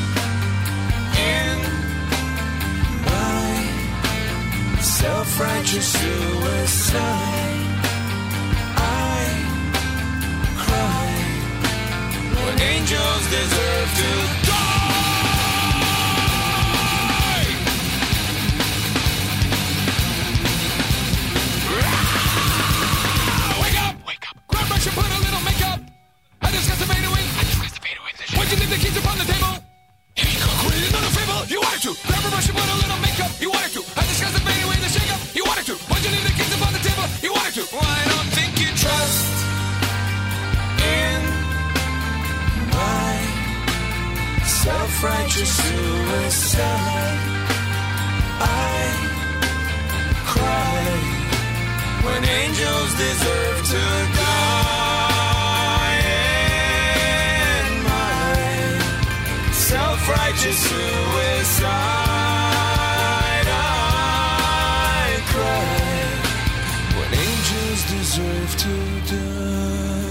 in my self-righteous suicide? I cry when angels deserve to die. Ah, wake up, wake up. Grab brush and put a little makeup. I discuss the fade away. I discuss the fade away. Why'd you leave the keys upon the table? Here you go, create another fable. You wanted to. Grab a brush and put a little makeup. You wanted to. I discuss the fade away, the shake up. You wanted to. Why'd you leave the keys upon the table? You wanted to. Well, I don't think you trust in my self-righteous suicide. I cry when angels deserve to die. In my self-righteous suicide, I cry when angels deserve to die.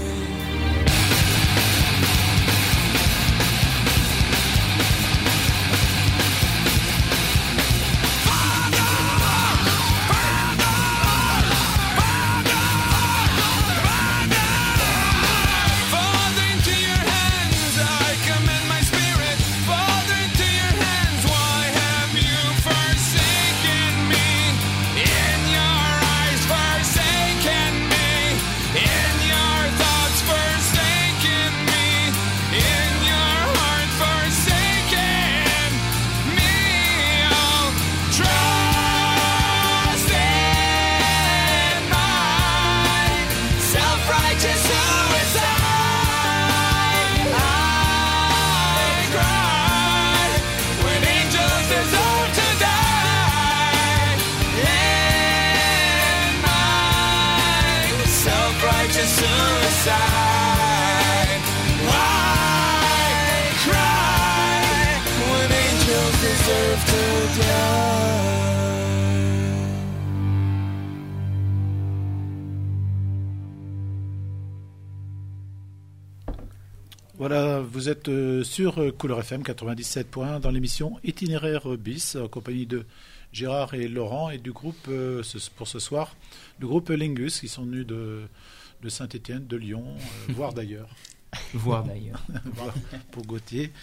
Father, into your hands I commend my spirit. Father, into your hands, why have you forsaken me? In your eyes, forsaken me. In Voilà, vous êtes euh, sur euh, Couleur F M quatre-vingt-dix-sept point un dans l'émission Itinéraire bis en compagnie de Gérard et Laurent et du groupe euh, ce, pour ce soir, le groupe Lingus qui sont venus de, de Saint-Étienne, de Lyon, euh, voire d'ailleurs. Voire d'ailleurs. Voilà, pour Gauthier.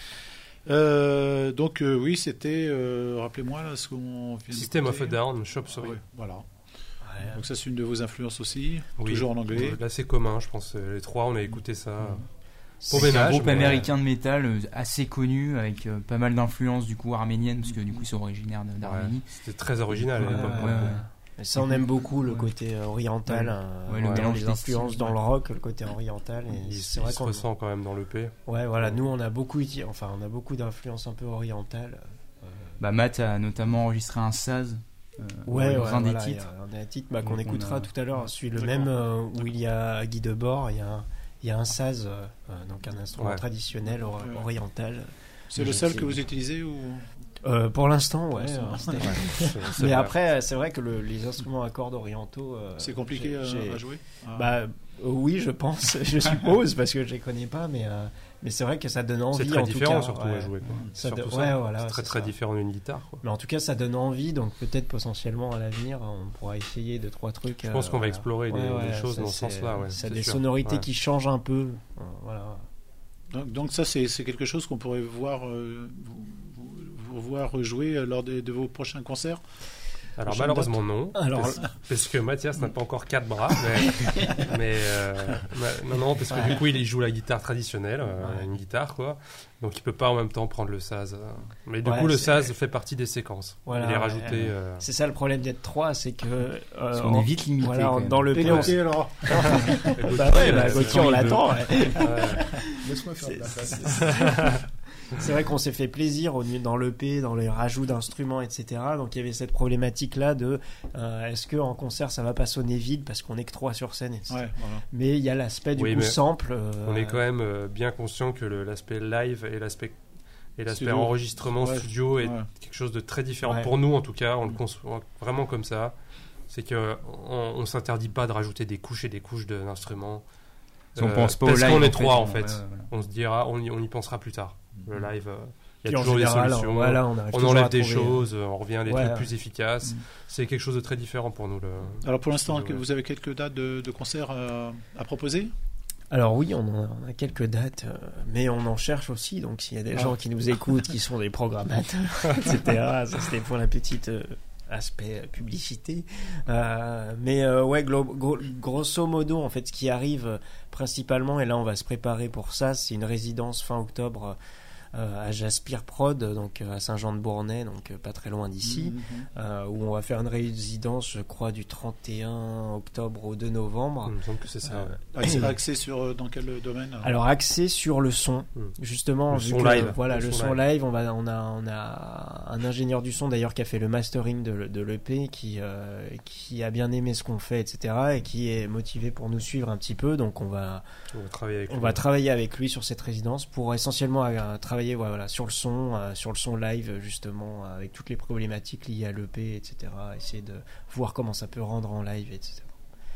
Euh, donc euh, oui, c'était, euh, rappelez-moi là, ce qu'on vient System of a d'écouter. Down, Chop Suey. Ah ouais, voilà. Donc ça c'est une de vos influences aussi, Oui. toujours en anglais. Là c'est commun, je pense. Les trois, on a écouté ça. Mmh. Pour C'est un ménage, groupe mais- américain de métal euh, assez connu avec euh, pas mal d'influences du coup arméniennes parce que du coup ils sont originaires de- d'Arménie. Ouais, c'était très original à Ouais, l'époque. ouais, quoi. ouais. Et ça, on aime beaucoup le Ouais. côté euh, oriental, Ouais. euh, Ouais, le dans mélange les des influences styles, dans ouais. le rock, le côté oriental. Et Il, c'est il vrai se qu'on ressent quand même dans l'E P. Ouais, voilà, nous on a beaucoup, uti- enfin on a beaucoup d'influences un peu orientales. Bah, Matt a notamment enregistré un saz euh, Ouais, dans ouais, un voilà, des il y titres. a un des titres bah, qu'on Donc, on écoutera a- tout à l'heure, celui le D'accord. même euh, où il y a Guy Debord, il y a, il y a un saz, euh, euh, donc un instrument Ouais. traditionnel or- Ouais. oriental. C'est le seul que vous utilisez ou Euh, pour l'instant, ouais. Pour euh, l'instant. c'était- C'est- c'est Mais vrai. après, c'est vrai que le- les instruments à cordes orientaux. euh, c'est compliqué j'ai- à, j'ai- à jouer Ah. Bah euh, oui, je pense, je suppose, parce que je les connais pas, mais euh, mais c'est vrai que ça donne envie C'est très en différent tout cas. surtout ouais. à jouer. Quoi. Ça Surtout de- ça. ouais, voilà, c'est très c'est très ça. différent d'une guitare. Quoi. Mais en tout cas, ça donne envie, donc peut-être potentiellement à l'avenir, on pourra essayer deux trois trucs. Je pense euh, qu'on va voilà. explorer des- Ouais, des ouais, choses ça, dans ce c'est- sens-là, ouais, ça a c'est des sûr. sonorités Ouais. qui changent un peu. euh, Voilà. Donc, donc ça, c'est c'est quelque chose qu'on pourrait voir, euh, vous, vous- vous voir jouer lors des- de vos prochains concerts. Alors Prochaine malheureusement non, Alors, parce, parce que Mathias n'a pas encore quatre bras, mais, mais, euh, ma- non non parce que du coup il joue la guitare traditionnelle, euh, Ouais. une guitare quoi, donc il peut pas en même temps prendre le saz. euh. Mais du Ouais, coup le c'est- saz fait partie des séquences. Voilà, il est ouais, rajouté. ouais. euh, c'est ça le problème d'être trois, c'est que. euh, Parce qu'on en- est vite limité. Voilà, quand même. dans le Et P, on- Gauthier, alors Gauthier, Bah ouais, bah, euh, Gauthier, on il l'attend. ouais. ouais. Laisse-moi faire de la C'est- place. C'est vrai qu'on s'est fait plaisir au, dans l'E P, dans les rajouts d'instruments, et cetera. Donc il y avait cette problématique-là de euh, est-ce qu'en concert ça va pas sonner vide parce qu'on est que trois sur scène, et cetera. Ouais, voilà. Mais il y a l'aspect du Oui, coup mais sample. euh, On est quand même euh, bien conscient que le- l'aspect live et l'aspect et l'aspect Studio. enregistrement Ouais. studio est Ouais. quelque chose de très différent Ouais. pour nous en tout cas. On le conçoit vraiment comme ça. C'est que on, on s'interdit pas de rajouter des couches et des couches de- d'instruments. On Euh, pense pas au parce live. qu'on est en trois en on- fait. ouais, ouais, voilà. On se dira, on y, on y pensera plus tard. Le live, euh, il y puis a en toujours général, des solutions. voilà, on, arrive on toujours à enlève des trouver- choses, on revient à des Ouais, trucs ouais. plus efficaces. Mm. C'est quelque chose de très différent pour nous. Le... Alors pour l'instant, Ouais. vous avez quelques dates de, de concerts à, à proposer Alors oui, on, en a, on a quelques dates, euh, mais on en cherche aussi. Donc s'il y a des Ah. gens qui nous écoutent, qui sont des programmateurs, et cetera. Ça c'était pour la petite euh, aspect euh, publicité. Euh, mais euh, ouais, glo- gro- grosso modo, en fait, ce qui arrive euh, principalement, et là on va se préparer pour ça, c'est une résidence fin octobre. Euh, à Jaspire Prod, donc euh, à Saint-Jean-de-Bournay, donc euh, pas très loin d'ici, euh, où on va faire une résidence, je crois, du trente et un octobre au deux novembre. Il me semble que c'est ça. ouais. Axé, axé sur euh, dans quel domaine alors Alors axé sur le son, Mm. justement, Le vu son que, live. voilà, Le le, son son live, on va, on a, on a un ingénieur du son d'ailleurs qui a fait le mastering de, de l'E P, qui, euh, qui a bien aimé ce qu'on fait, et cetera, et qui est motivé pour nous suivre un petit peu. Donc on va, On va travailler avec on lui. va travailler avec lui sur cette résidence pour essentiellement euh, travailler, voilà, sur le son, euh, sur le son live justement, euh, avec toutes les problématiques liées à l'E P, et cetera. Essayer de voir comment ça peut rendre en live, et cetera.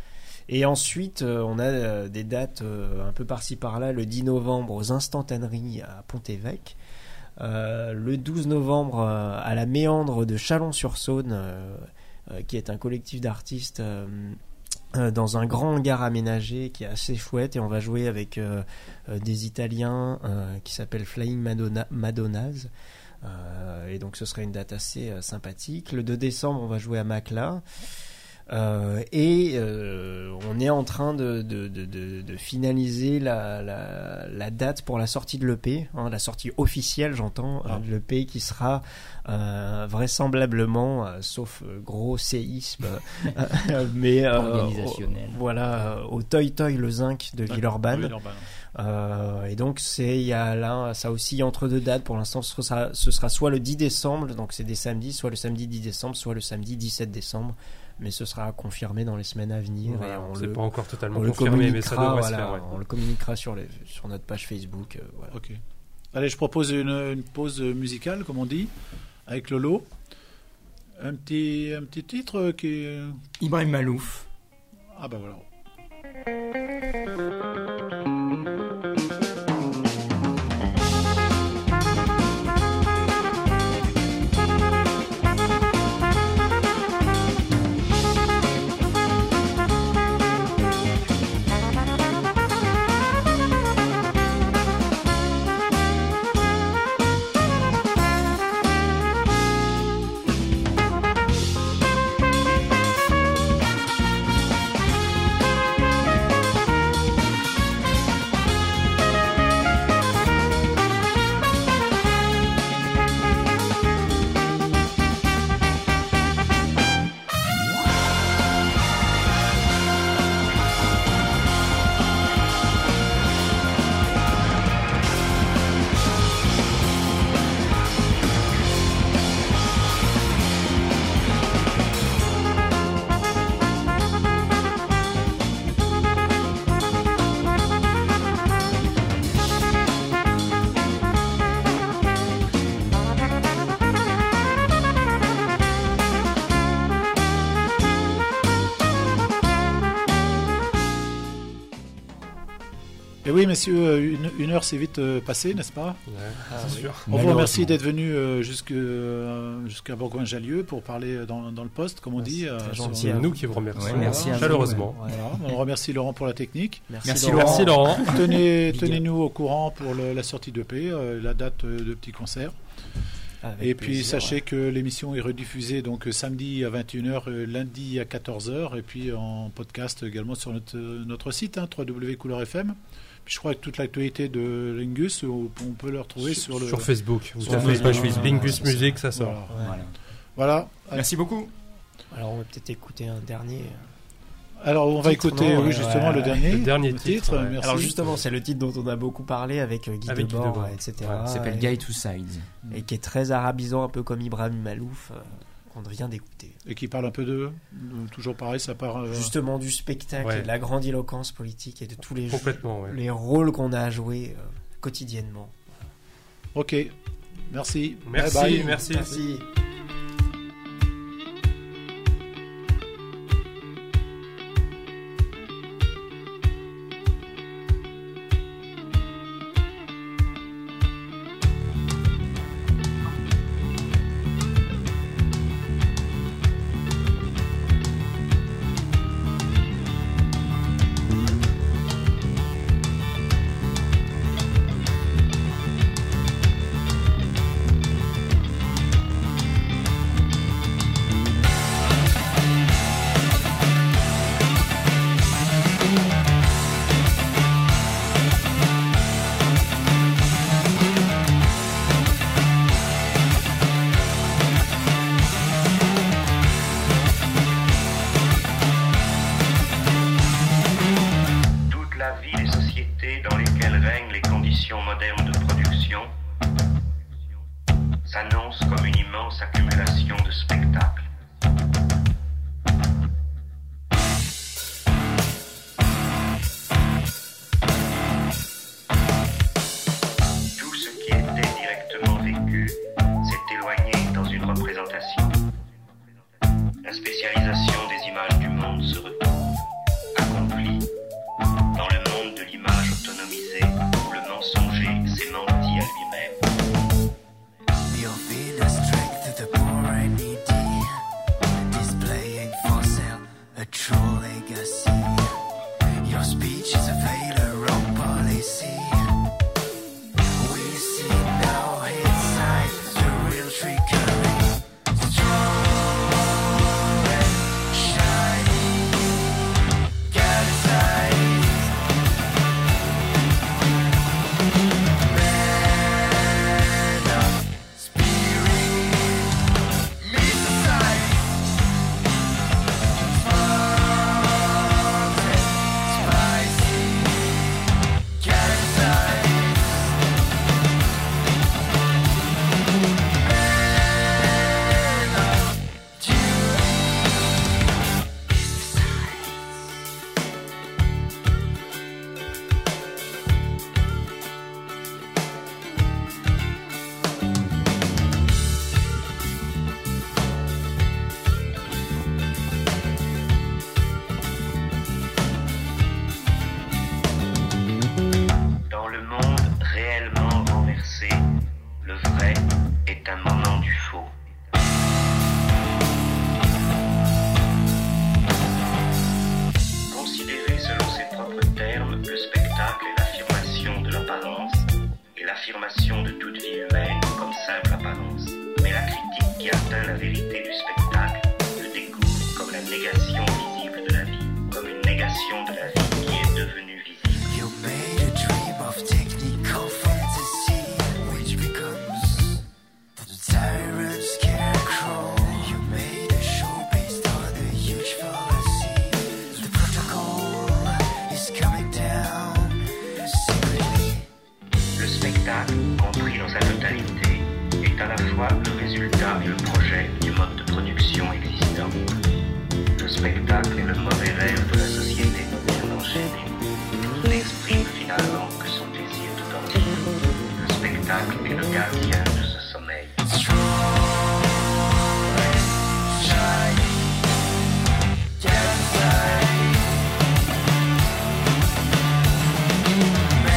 Et ensuite, euh, on a euh, des dates euh, un peu par-ci par-là. Le dix novembre aux Instantaneries à Pont-Évêque. Euh, le douze novembre euh, à la Méandre de Chalon-sur-Saône, euh, euh, qui est un collectif d'artistes euh, euh, dans un grand hangar aménagé qui est assez chouette. Et on va jouer avec euh, euh, des Italiens euh, qui s'appellent Flying Madonna, Madonnas. Euh, et donc ce serait une date assez euh, sympathique. Le deux décembre, on va jouer à Macla. Euh, et euh, on est en train de, de, de, de, de finaliser la, la, la date pour la sortie de l'E P, hein, la sortie officielle, j'entends, Ah. euh, de l'E P qui sera euh, vraisemblablement, euh, sauf euh, gros séisme, euh, mais euh, Organisationnel. au- voilà, euh, au Toy Toy le Zinc de Villeurbanne. Villeurbanne. Euh, et donc c'est il y a là ça oscille entre deux dates pour l'instant. Ce sera, ce sera soit le dix décembre, donc c'est des samedis, soit le samedi dix décembre, soit le samedi dix-sept décembre, mais ce sera confirmé dans les semaines à venir. Voilà, Et on c'est le, pas encore totalement on le confirmé, mais ça communiquera, devrait voilà, se faire. Ouais. on le communiquera sur, les, sur notre page Facebook. euh, voilà. Ok. Allez, je propose une, une pause musicale, comme on dit, avec Lolo. Un petit, un petit titre qui est... Ibrahim Malouf. Ah bah voilà. oui, messieurs, une, une heure c'est vite euh, passée, n'est-ce pas? Ouais, Ah, c'est oui. sûr. On vous remercie d'être venu euh, jusque, euh, jusqu'à Bourgoin-Jallieu pour parler dans, dans le poste, comme on Ouais, dit. c'est euh, très sur- gentil. C'est à nous vous. qui vous remercions Ouais, merci à vous, chaleureusement. Ouais. Voilà, on remercie Laurent pour la technique. Merci, Merci, Laurent. Merci Laurent. Tenez, Big tenez-nous au courant pour le- la sortie d'E P, euh, la date euh, de petit concert. Avec Et puis plaisir, sachez ouais. que l'émission est rediffusée donc euh, samedi à vingt et une heures, euh, lundi à quatorze heures, et puis en podcast également sur notre, euh, notre site, hein, w w w point couleur f m. Puis je crois que toute l'actualité de Lingus, on, on peut le retrouver sur, le. Sur Facebook. Vous sur tapez Facebook. Facebook. Lingus Music, ça sort. Voilà. Voilà. Voilà. Merci beaucoup. Alors on va peut-être écouter un dernier. Alors on va Titre, écouter non, oui, ouais, justement ouais, le ouais. dernier. Le dernier titre, ouais. Merci. Alors justement, c'est le titre dont on a beaucoup parlé avec euh, Guy Avec Guy Debord, Debord. et cetera. Ouais, Ça s'appelle et, Guy to Sides. et qui est très arabisant, un peu comme Ibrahim Malouf, euh, qu'on vient d'écouter. Et qui parle un peu de, de- toujours pareil, ça part. euh, Justement du spectacle Ouais. et de la grandiloquence politique et de tous les, Complètement, ouais. les rôles qu'on a à jouer euh, quotidiennement. Ok. Merci. Merci, Bye bye. merci. Merci. Toute la vie des sociétés dans lesquelles règnent les conditions modernes de production s'annonce comme une immense accumulation de spectacles. Tout ce qui était directement vécu s'est éloigné dans une représentation. La spécialisation des images du monde se retrouve accomplie dans le monde de l'image autonomisée où le mensonger s'est menti à lui-même. You've been a strength to the poor and needy, displaying for sale a true legacy. Your speech is a failure of policy. We see now inside the real trickery. Strong and shiny, get inside. Man of spirit, meet the sight. Smart and spicy, get inside. Man of duty, is the sight. Dans le monde réellement renversé, le vrai est un moment du faux. Considéré selon ses propres termes, le spectacle est l'affirmation de l'apparence et l'affirmation de toute vie humaine comme simple apparence. Mais la critique qui atteint la vérité du spectacle le découvre comme la négation visible de la vie, comme une négation de la vie qui est devenue visible. You made a dream of technical fantasy, which becomes the tyrant scarecrow. You made a show based on a huge fallacy. The protocol is coming down secretly. Le spectacle, compris dans sa totalité, est à la fois le résultat et le projet du mode de production existant. Le spectacle est le mauvais rêve de la société moderne enchaînée. Il n'exprime finalement que son désir de danser. Le spectacle est le gardien de ce sommeil. Strong and shiny, get inside. Man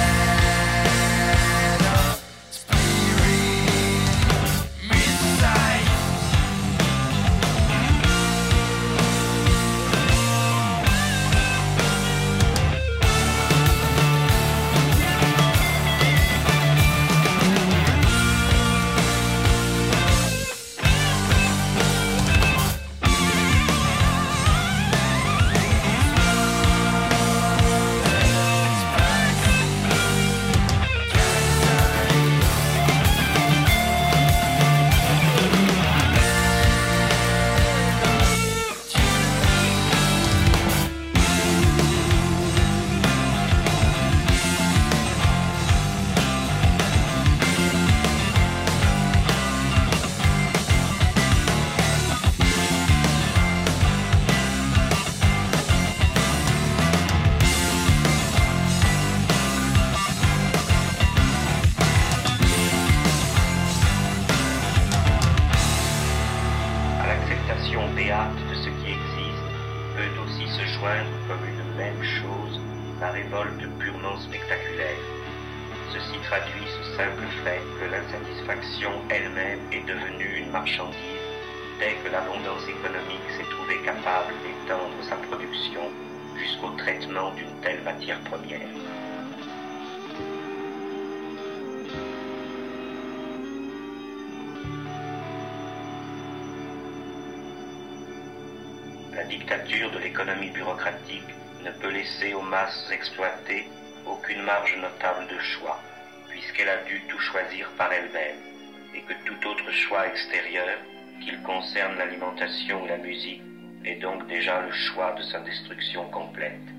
traduit ce simple fait que l'insatisfaction elle-même est devenue une marchandise dès que l'abondance économique s'est trouvée capable d'étendre sa production jusqu'au traitement d'une telle matière première. La dictature de l'économie bureaucratique ne peut laisser aux masses exploitées aucune marge notable de choix, puisqu'elle a dû tout choisir par elle-même, et que tout autre choix extérieur, qu'il concerne l'alimentation ou la musique, est donc déjà le choix de sa destruction complète.